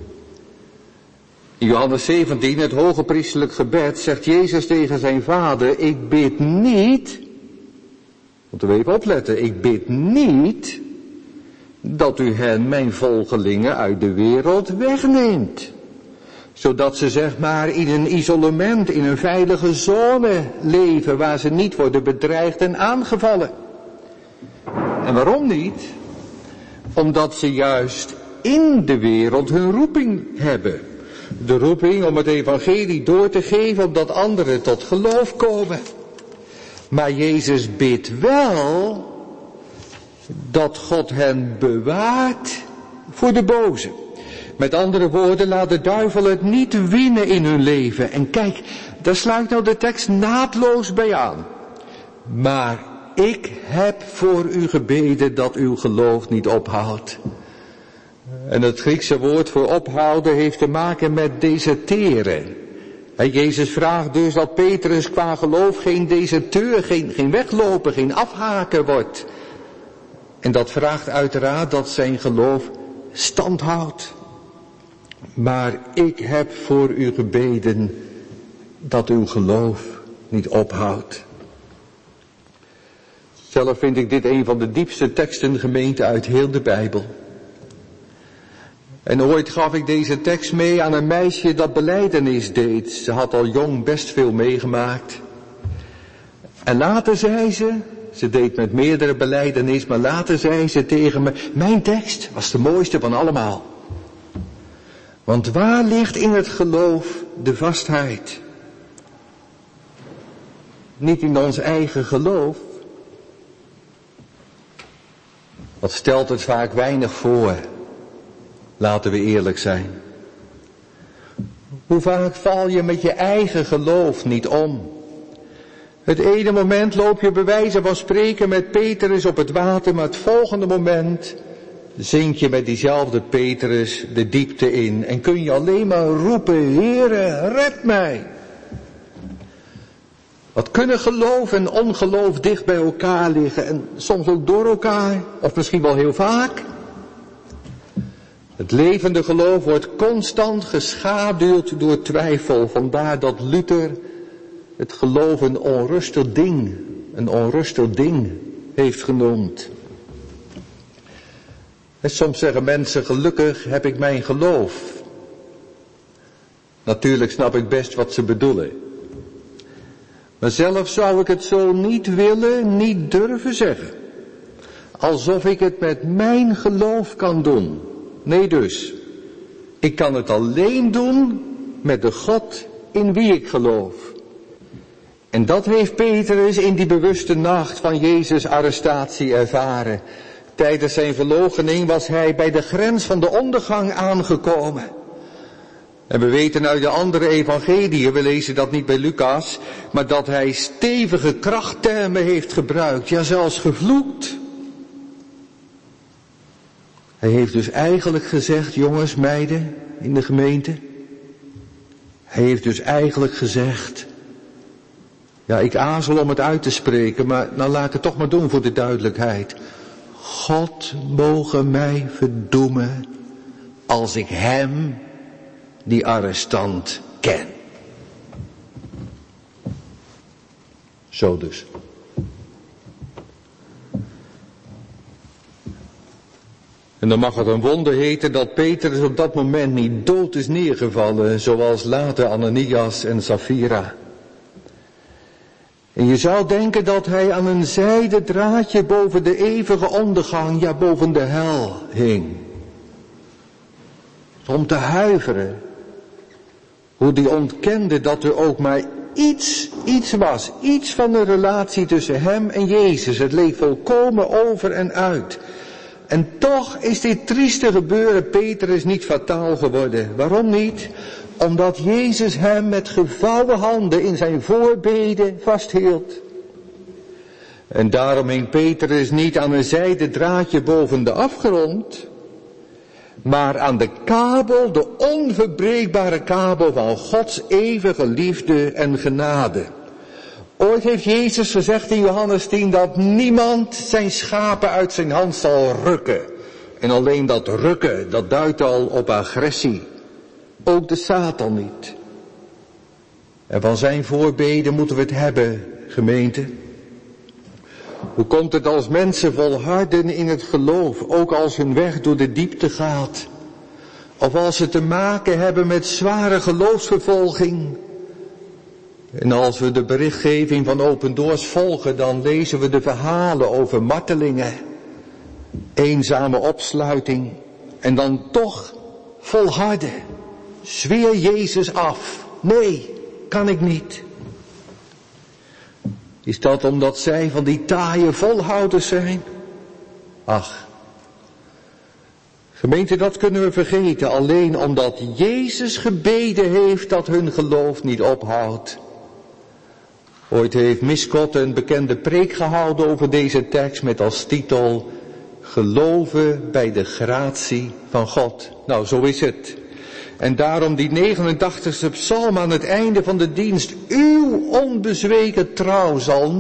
In Johannes 17, het hogepriesterlijk gebed, zegt Jezus tegen zijn Vader, ik bid niet, moeten we even opletten, ik bid niet dat u hen, mijn volgelingen, uit de wereld wegneemt. Zodat ze zeg maar in een isolement, in een veilige zone leven waar ze niet worden bedreigd en aangevallen. En waarom niet? Omdat ze juist in de wereld hun roeping hebben. De roeping om het evangelie door te geven, opdat anderen tot geloof komen. Maar Jezus bidt wel dat God hen bewaart voor de boze. Met andere woorden, laat de duivel het niet winnen in hun leven. En kijk, daar sluit nou de tekst naadloos bij aan. Maar ik heb voor u gebeden dat uw geloof niet ophoudt. En het Griekse woord voor ophouden heeft te maken met deserteren. Jezus vraagt dus dat Petrus qua geloof geen deserteur, geen wegloper, geen afhaker wordt. En dat vraagt uiteraard dat zijn geloof stand houdt. Maar ik heb voor u gebeden dat uw geloof niet ophoudt. Zelf vind ik dit een van de diepste teksten, gemeente, uit heel de Bijbel. En ooit gaf ik deze tekst mee aan een meisje dat belijdenis deed. Ze had al jong best veel meegemaakt. En later zei ze deed met meerdere belijdenis, maar later zei ze tegen me, mijn tekst was de mooiste van allemaal. Want waar ligt in het geloof de vastheid? Niet in ons eigen geloof. Wat stelt het vaak weinig voor? Laten we eerlijk zijn. Hoe vaak val je met je eigen geloof niet om? Het ene moment loop je bij wijze van spreken met Petrus op het water, maar het volgende moment zink je met diezelfde Petrus de diepte in en kun je alleen maar roepen, Heere, red mij. Wat kunnen geloof en ongeloof dicht bij elkaar liggen en soms ook door elkaar, of misschien wel heel vaak. Het levende geloof wordt constant geschaduwd door twijfel, vandaar dat Luther het geloof een onrustig ding heeft genoemd. En soms zeggen mensen, gelukkig heb ik mijn geloof. Natuurlijk snap ik best wat ze bedoelen. Maar zelf zou ik het zo niet willen, niet durven zeggen. Alsof ik het met mijn geloof kan doen. Nee dus, ik kan het alleen doen met de God in wie ik geloof. En dat heeft Petrus in die bewuste nacht van Jezus' arrestatie ervaren. Tijdens zijn verloochening was hij bij de grens van de ondergang aangekomen. En we weten uit de andere evangeliën, we lezen dat niet bij Lucas, maar dat hij stevige krachttermen heeft gebruikt, ja zelfs gevloekt. Hij heeft dus eigenlijk gezegd, jongens, meiden in de gemeente, hij heeft dus eigenlijk gezegd, ja, ik aarzel om het uit te spreken, maar nou laat ik het toch maar doen voor de duidelijkheid. God mogen mij verdoemen als ik hem, die arrestant, ken. Zo dus. En dan mag het een wonder heten dat Petrus op dat moment niet dood is neergevallen, zoals later Ananias en Safira. En je zou denken dat hij aan een zijden draadje boven de eeuwige ondergang, ja boven de hel hing. Om te huiveren. Hoe die ontkende dat er ook maar iets was. Iets van een relatie tussen hem en Jezus. Het leek volkomen over en uit. En toch is dit trieste gebeuren Petrus niet fataal geworden. Waarom niet? Omdat Jezus hem met gevouwen handen in zijn voorbeden vasthield. En daarom hing Petrus niet aan een zijden draadje boven de afgrond, maar aan de kabel, de onverbreekbare kabel van Gods eeuwige liefde en genade. Ooit heeft Jezus gezegd in Johannes 10 dat niemand zijn schapen uit zijn hand zal rukken. En alleen dat rukken, dat duidt al op agressie. Ook de Satan niet. En van zijn voorbeden moeten we het hebben, gemeente. Hoe komt het als mensen volharden in het geloof, ook als hun weg door de diepte gaat? Of als ze te maken hebben met zware geloofsvervolging. En als we de berichtgeving van Open Doors volgen, dan lezen we de verhalen over martelingen, eenzame opsluiting en dan toch volharden. Zweer Jezus af. Nee, kan ik niet. Is dat omdat zij van die taaie volhouders zijn? Ach, gemeente, dat kunnen we vergeten, alleen omdat Jezus gebeden heeft dat hun geloof niet ophoudt. Ooit heeft Miskot een bekende preek gehouden over deze tekst met als titel: geloven bij de gratie van God. Nou, zo is het. En daarom die 89ste psalm aan het einde van de dienst. Uw onbezweken trouw zal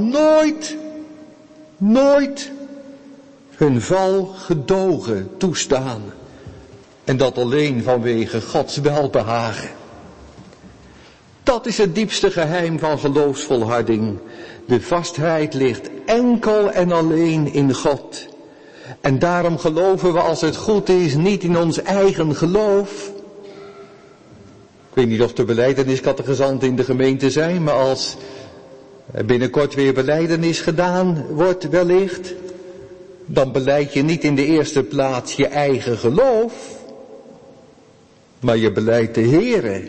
nooit hun val gedogen toestaan. En dat alleen vanwege Gods welbehagen. Dat is het diepste geheim van geloofsvolharding. De vastheid ligt enkel en alleen in God. En daarom geloven we, als het goed is, niet in ons eigen geloof. Ik weet niet of de belijdeniscategezanten in de gemeente zijn, maar als er binnenkort weer belijdenis gedaan wordt wellicht, dan belijd je niet in de eerste plaats je eigen geloof, maar je belijdt de Heere,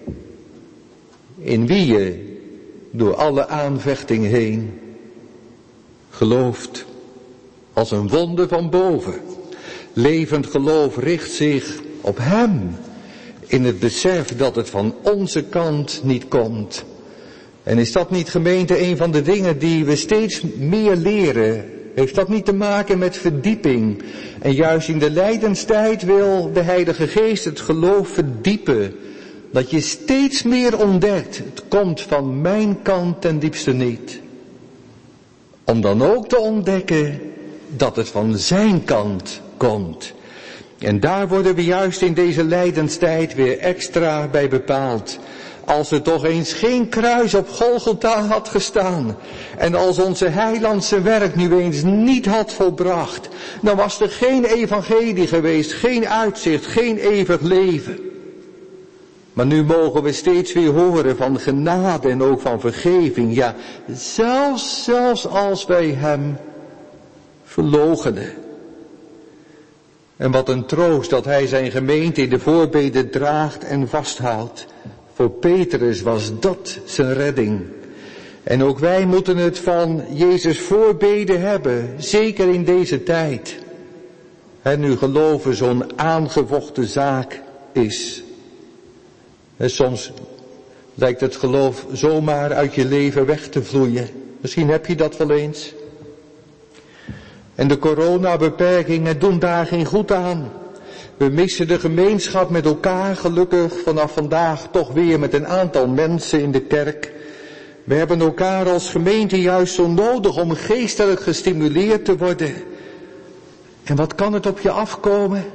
in wie je door alle aanvechting heen gelooft, als een wonder van boven. Levend geloof richt zich op Hem, in het besef dat het van onze kant niet komt. En is dat niet, gemeente, een van de dingen die we steeds meer leren? Heeft dat niet te maken met verdieping? En juist in de lijdenstijd wil de Heilige Geest het geloof verdiepen. Dat je steeds meer ontdekt, het komt van mijn kant ten diepste niet. Om dan ook te ontdekken dat het van zijn kant komt. En daar worden we juist in deze lijdenstijd weer extra bij bepaald. Als er toch eens geen kruis op Golgotha had gestaan, en als onze heiland zijn werk nu eens niet had volbracht, dan was er geen evangelie geweest, geen uitzicht, geen eeuwig leven. Maar nu mogen we steeds weer horen van genade en ook van vergeving. Ja, zelfs als wij hem verloochenen. En wat een troost dat hij zijn gemeente in de voorbeden draagt en vasthoudt. Voor Petrus was dat zijn redding. En ook wij moeten het van Jezus voorbeden hebben, zeker in deze tijd. En nu geloven zo'n aangevochten zaak is. En soms lijkt het geloof zomaar uit je leven weg te vloeien. Misschien heb je dat wel eens. En de coronabeperkingen doen daar geen goed aan. We missen de gemeenschap met elkaar, gelukkig vanaf vandaag toch weer met een aantal mensen in de kerk. We hebben elkaar als gemeente juist zo nodig om geestelijk gestimuleerd te worden. En wat kan het op je afkomen?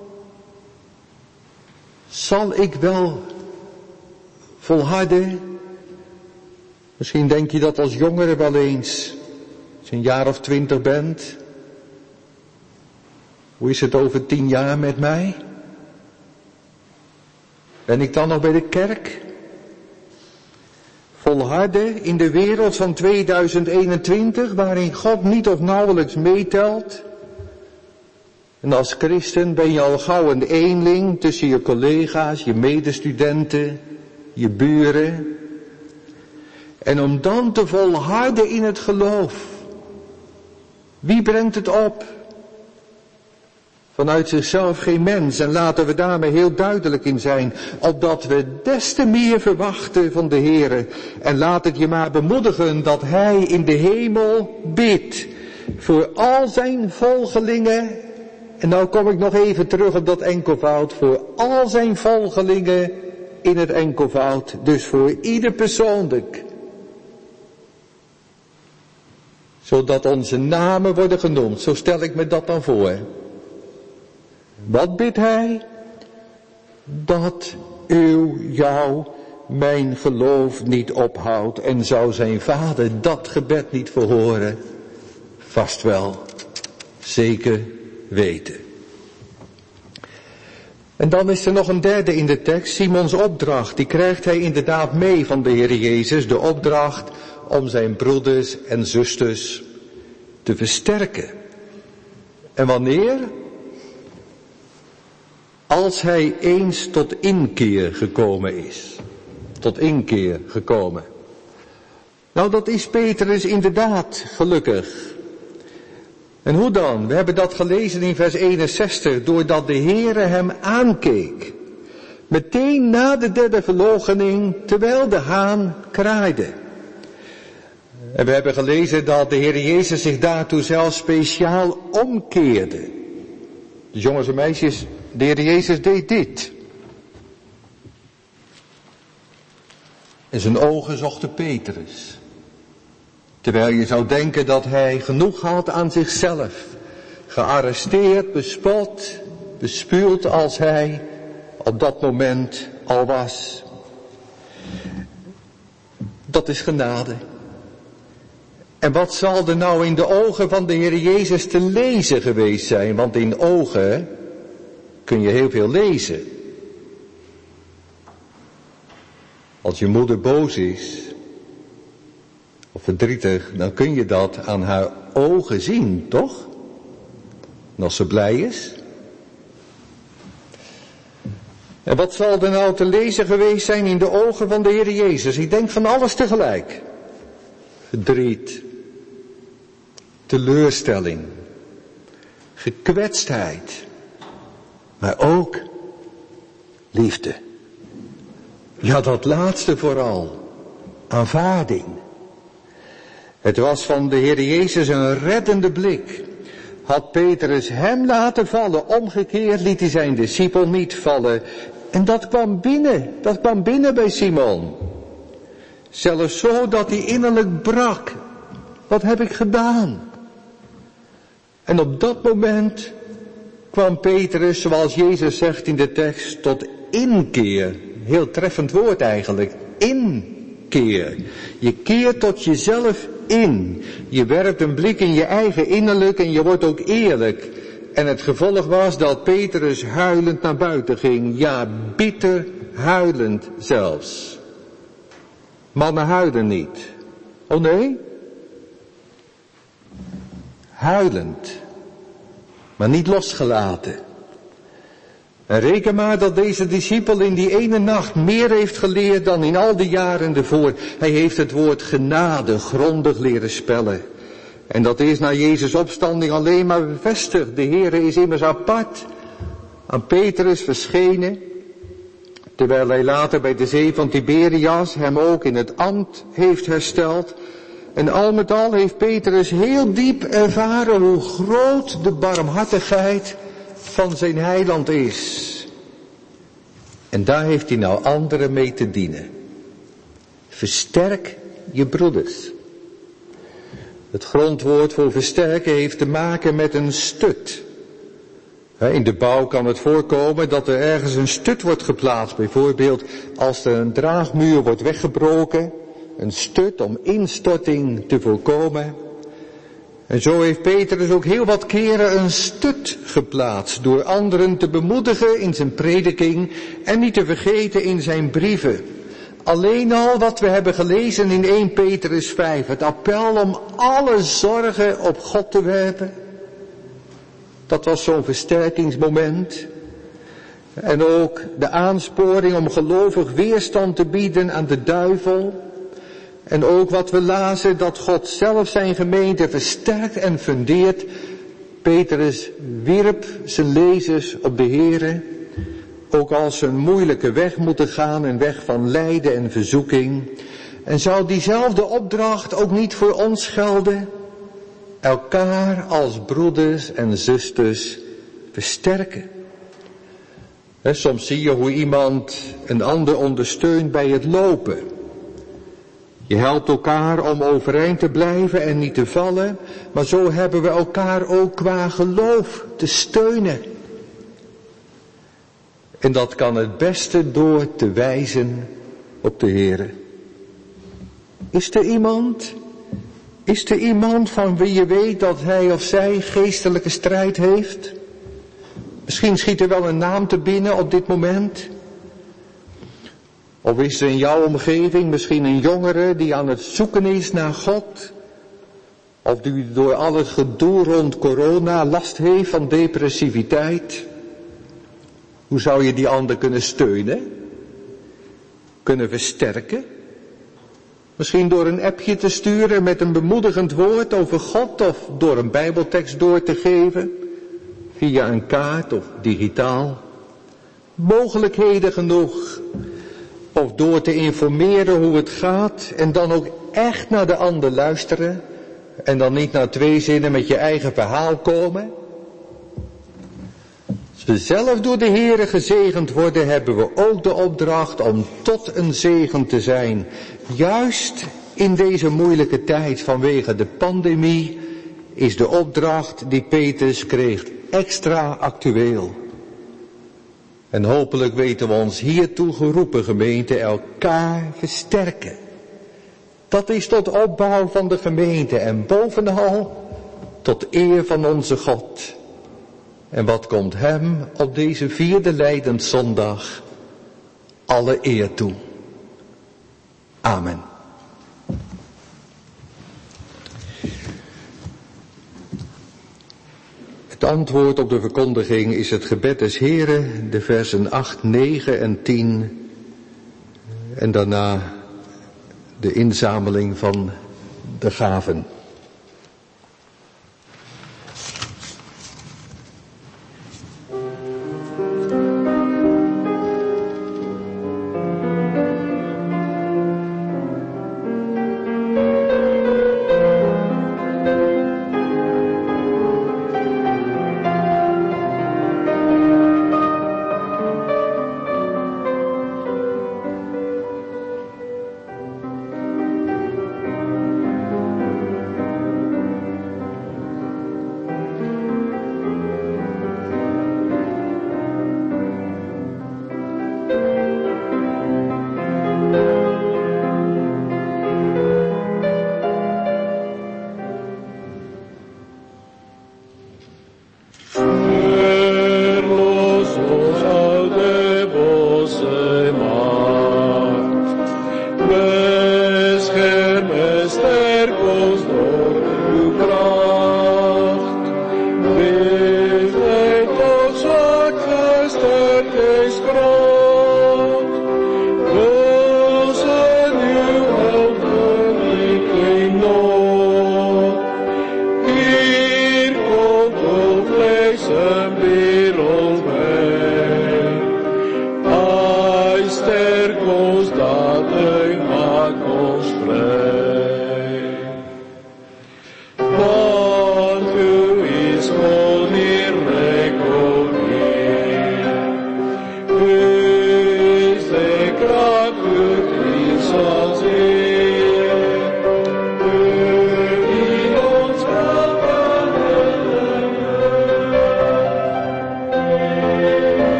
Zal ik wel volharden? Misschien denk je dat als jongere wel eens, als je een jaar of 20 bent. Hoe is het over 10 jaar met mij? Ben ik dan nog bij de kerk? Volharden in de wereld van 2021, waarin God niet of nauwelijks meetelt. En als christen ben je al gauw een eenling tussen je collega's, je medestudenten, je buren. En om dan te volharden in het geloof. Wie brengt het op? Vanuit zichzelf geen mens, en laten we daarmee heel duidelijk in zijn, opdat we des te meer verwachten van de Heere. En laat het je maar bemoedigen dat Hij in de hemel bidt voor al zijn volgelingen. En nou kom ik nog even terug op dat enkelvoud, voor al zijn volgelingen in het enkelvoud, dus voor ieder persoonlijk. Zodat onze namen worden genoemd, zo stel ik me dat dan voor. Wat bidt hij? Dat jou mijn geloof niet ophoudt. En zou zijn vader dat gebed niet verhoren? Vast wel, zeker weten. En dan is er nog een derde in de tekst, Simons opdracht. Die krijgt hij inderdaad mee van de Heer Jezus, de opdracht om zijn broeders en zusters te versterken. En wanneer? Als hij eens tot inkeer gekomen is. Tot inkeer gekomen. Nou, dat is Petrus inderdaad, gelukkig. En hoe dan? We hebben dat gelezen in vers 61, doordat de Heere hem aankeek. Meteen na de derde verloochening, terwijl de haan kraaide. En we hebben gelezen dat de Heer Jezus zich daartoe zelfs speciaal omkeerde. Dus jongens en meisjes, de Heer Jezus deed dit. En zijn ogen zochten Petrus. Terwijl je zou denken dat hij genoeg had aan zichzelf. Gearresteerd, bespot, bespuwd als hij op dat moment al was. Dat is genade. En wat zal er nou in de ogen van de Heer Jezus te lezen geweest zijn? Want in ogen kun je heel veel lezen. Als je moeder boos is of verdrietig, dan kun je dat aan haar ogen zien, toch? En als ze blij is. En wat zal er nou te lezen geweest zijn in de ogen van de Heer Jezus? Ik denk van alles tegelijk. Verdriet, teleurstelling, gekwetstheid, maar ook liefde. Ja, dat laatste vooral, aanvaarding. Het was van de Heer Jezus een reddende blik. Had Petrus hem laten vallen, omgekeerd liet hij zijn discipel niet vallen. En dat kwam binnen bij Simon. Zelfs zo dat hij innerlijk brak. Wat heb ik gedaan? En op dat moment kwam Petrus, zoals Jezus zegt in de tekst, tot inkeer. Heel treffend woord eigenlijk. Inkeer. Je keert tot jezelf in. Je werpt een blik in je eigen innerlijk en je wordt ook eerlijk. En het gevolg was dat Petrus huilend naar buiten ging. Ja, bitter huilend zelfs. Mannen huilen niet. Oh nee? Huilend. Maar niet losgelaten. En reken maar dat deze discipel in die ene nacht meer heeft geleerd dan in al de jaren ervoor. Hij heeft het woord genade grondig leren spellen. En dat is na Jezus' opstanding alleen maar bevestigd. De Heere is immers apart aan Petrus verschenen. Terwijl hij later bij de zee van Tiberias hem ook in het ambt heeft hersteld. En al met al heeft Petrus heel diep ervaren hoe groot de barmhartigheid van zijn heiland is. En daar heeft hij nou anderen mee te dienen. Versterk je broeders. Het grondwoord voor versterken heeft te maken met een stut. In de bouw kan het voorkomen dat er ergens een stut wordt geplaatst. Bijvoorbeeld als er een draagmuur wordt weggebroken. Een stut om instorting te voorkomen. En zo heeft Petrus ook heel wat keren een stut geplaatst. Door anderen te bemoedigen in zijn prediking. En niet te vergeten in zijn brieven. Alleen al wat we hebben gelezen in 1 Petrus 5. Het appel om alle zorgen op God te werpen. Dat was zo'n versterkingsmoment. En ook de aansporing om gelovig weerstand te bieden aan de duivel. En ook wat we lazen, dat God zelf zijn gemeente versterkt en fundeert. Petrus wierp zijn lezers op de Heere. Ook als ze een moeilijke weg moeten gaan, een weg van lijden en verzoeking. En zou diezelfde opdracht ook niet voor ons gelden? Elkaar als broeders en zusters versterken. Soms zie je hoe iemand een ander ondersteunt bij het lopen. Je helpt elkaar om overeind te blijven en niet te vallen. Maar zo hebben we elkaar ook qua geloof te steunen. En dat kan het beste door te wijzen op de Heere. Is er iemand van wie je weet dat hij of zij geestelijke strijd heeft? Misschien schiet er wel een naam te binnen op dit moment. Of is er in jouw omgeving misschien een jongere die aan het zoeken is naar God? Of die door al het gedoe rond corona last heeft van depressiviteit? Hoe zou je die ander kunnen steunen? Kunnen versterken? Misschien door een appje te sturen met een bemoedigend woord over God of door een bijbeltekst door te geven, via een kaart of digitaal. Mogelijkheden genoeg. Of door te informeren hoe het gaat en dan ook echt naar de ander luisteren en dan niet na 2 zinnen met je eigen verhaal komen. Als we zelf door de Heere gezegend worden, hebben we ook de opdracht om tot een zegen te zijn. Juist in deze moeilijke tijd vanwege de pandemie is de opdracht die Petrus kreeg extra actueel. En hopelijk weten we ons hiertoe geroepen, gemeente, elkaar versterken. Dat is tot opbouw van de gemeente en bovenal tot eer van onze God. En wat komt hem op deze 4e Lijdenszondag alle eer toe. Amen. Het antwoord op de verkondiging is het gebed des Heren, de versen 8, 9 en 10. En daarna de inzameling van de gaven.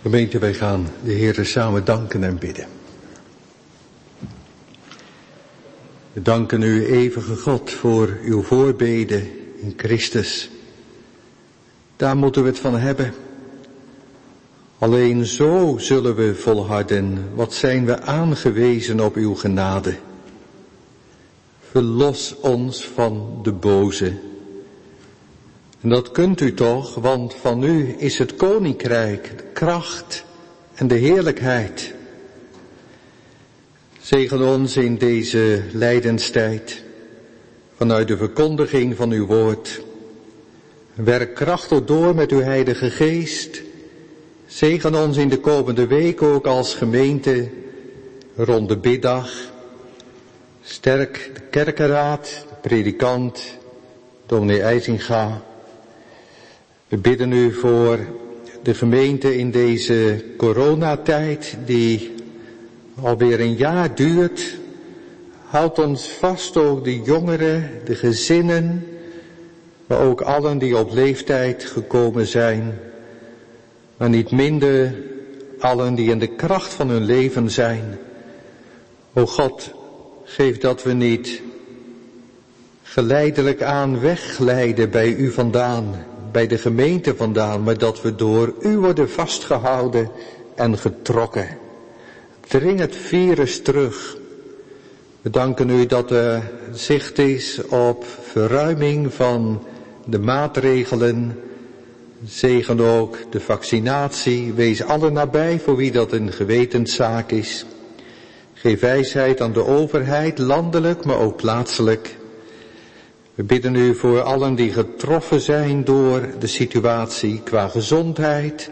Gemeente, wij gaan de Heere samen danken en bidden. We danken u, eeuwige God, voor uw voorbeden in Christus. Daar moeten we het van hebben. Alleen zo zullen we volharden. Wat zijn we aangewezen op uw genade. Verlos ons van de boze. En dat kunt u toch, want van u is het koninkrijk, de kracht en de heerlijkheid. Zegen ons in deze lijdenstijd, vanuit de verkondiging van uw woord. Werk krachtig door met uw heilige geest. Zegen ons in de komende week ook als gemeente rond de biddag. Sterk de kerkenraad, de predikant, dominee IJzinga. We bidden u voor de gemeente in deze coronatijd die alweer een jaar duurt. Houd ons vast, ook de jongeren, de gezinnen, maar ook allen die op leeftijd gekomen zijn. Maar niet minder allen die in de kracht van hun leven zijn. O God, geef dat we niet geleidelijk aan wegglijden bij u vandaan, bij de gemeente vandaan, maar dat we door u worden vastgehouden en getrokken. Dring het virus terug. We danken u dat er zicht is op verruiming van de maatregelen. Zegen ook de vaccinatie. Wees allen nabij voor wie dat een gewetenszaak is. Geef wijsheid aan de overheid, landelijk, maar ook plaatselijk. We bidden u voor allen die getroffen zijn door de situatie qua gezondheid,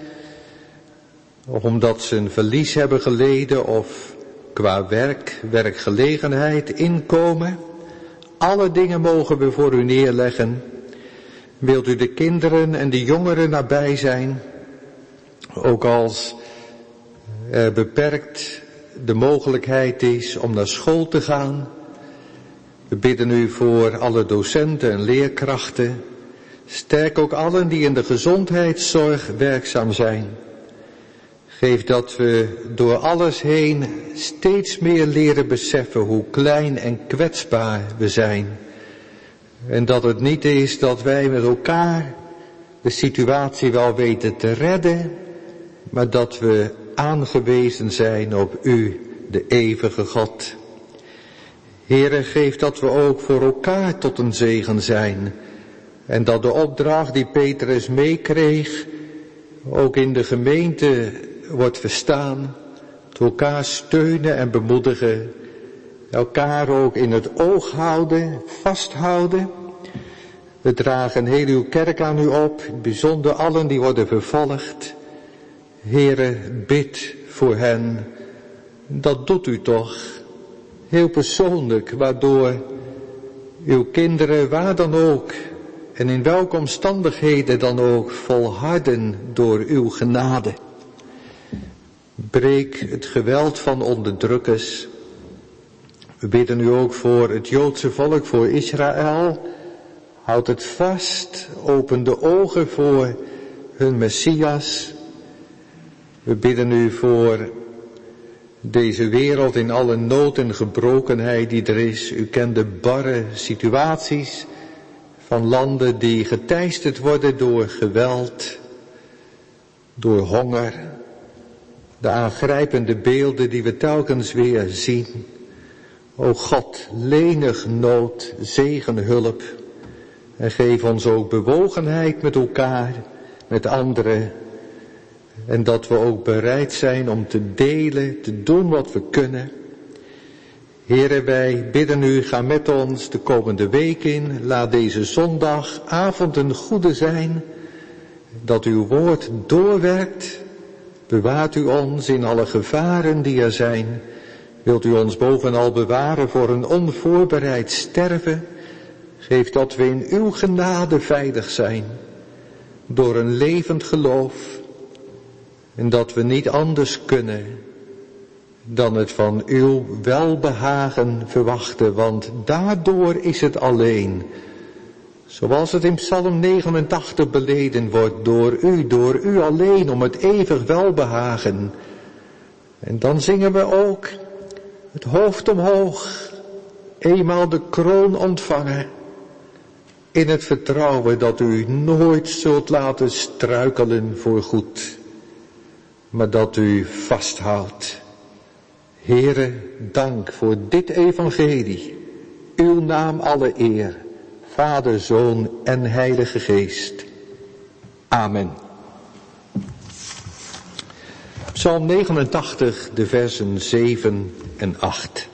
of omdat ze een verlies hebben geleden, of qua werkgelegenheid, inkomen. Alle dingen mogen we voor u neerleggen. Wilt u de kinderen en de jongeren nabij zijn, ook als er beperkt de mogelijkheid is om naar school te gaan. We bidden u voor alle docenten en leerkrachten. Sterk ook allen die in de gezondheidszorg werkzaam zijn. Geef dat we door alles heen steeds meer leren beseffen hoe klein en kwetsbaar we zijn. En dat het niet is dat wij met elkaar de situatie wel weten te redden, maar dat we aangewezen zijn op u, de eeuwige God. Heere, geef dat we ook voor elkaar tot een zegen zijn. En dat de opdracht die Petrus meekreeg, ook in de gemeente wordt verstaan. Het elkaar steunen en bemoedigen. Elkaar ook in het oog houden, vasthouden. We dragen heel uw kerk aan u op, bijzonder allen die worden vervolgd. Heere, bid voor hen. Dat doet u toch. Heel persoonlijk, waardoor uw kinderen waar dan ook en in welke omstandigheden dan ook volharden door uw genade. Breek het geweld van onderdrukkers. We bidden u ook voor het Joodse volk, voor Israël. Houd het vast, open de ogen voor hun Messias. We bidden u voor deze wereld in alle nood en gebrokenheid die er is. U kent de barre situaties van landen die geteisterd worden door geweld, door honger. De aangrijpende beelden die we telkens weer zien. O God, lenig nood, zegen, hulp. En geef ons ook bewogenheid met elkaar, met anderen. En dat we ook bereid zijn om te delen, te doen wat we kunnen. Heere, wij bidden u, ga met ons de komende week in. Laat deze zondagavond een goede zijn. Dat uw woord doorwerkt. Bewaart u ons in alle gevaren die er zijn. Wilt u ons bovenal bewaren voor een onvoorbereid sterven. Geef dat we in uw genade veilig zijn. Door een levend geloof. En dat we niet anders kunnen dan het van uw welbehagen verwachten. Want daardoor is het alleen Zoals het in Psalm 89 beleden wordt, door u alleen om het eeuwig welbehagen. En dan zingen we ook, het hoofd omhoog, eenmaal de kroon ontvangen, in het vertrouwen dat u nooit zult laten struikelen voor goed, maar dat u vasthoudt. Heere, dank voor dit evangelie, uw naam alle eer, Vader, Zoon en Heilige Geest. Amen. Psalm 89, de versen 7 en 8.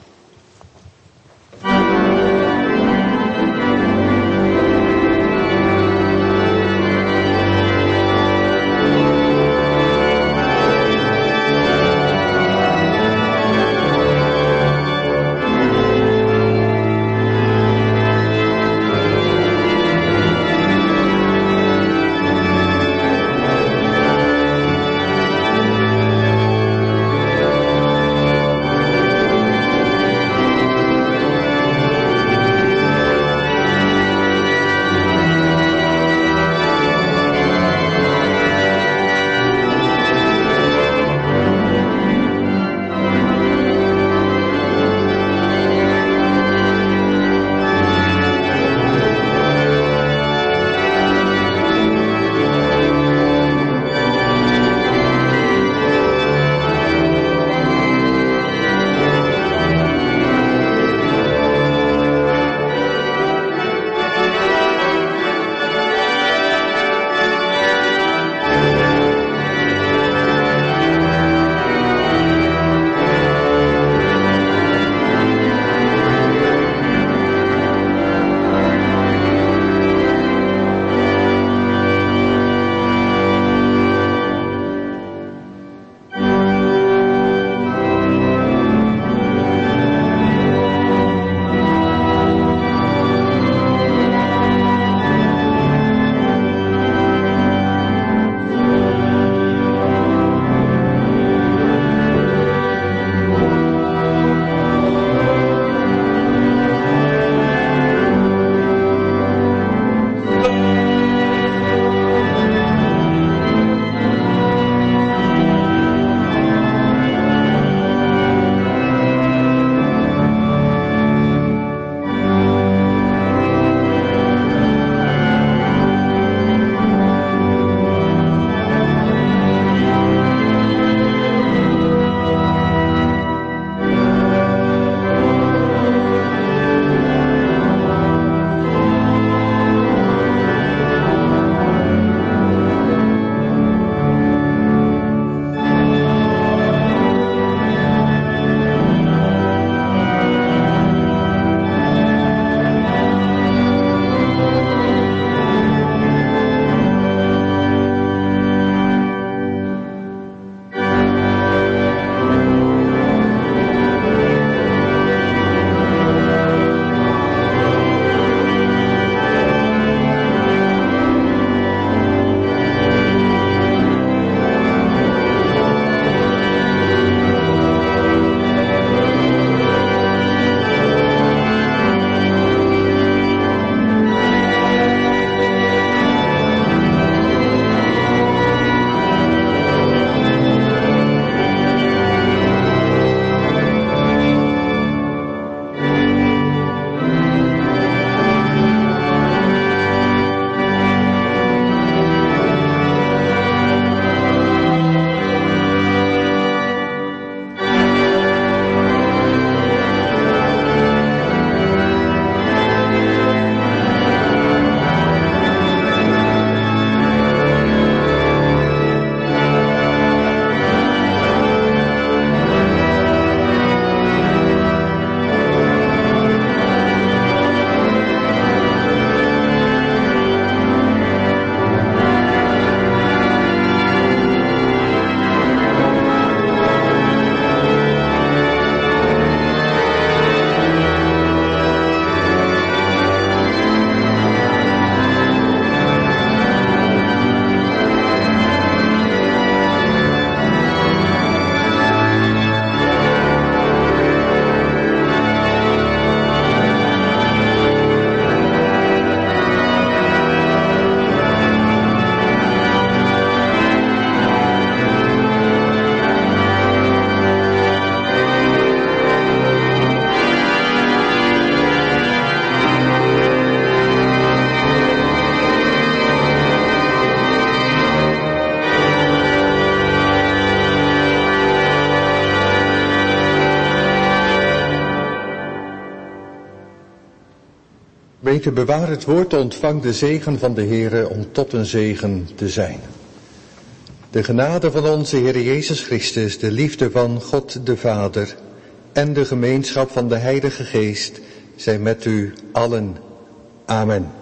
Gemeente, bewaar het woord, ontvang de zegen van de Heere om tot een zegen te zijn. De genade van onze Heer Jezus Christus, de liefde van God de Vader en de gemeenschap van de Heilige Geest zijn met u allen. Amen.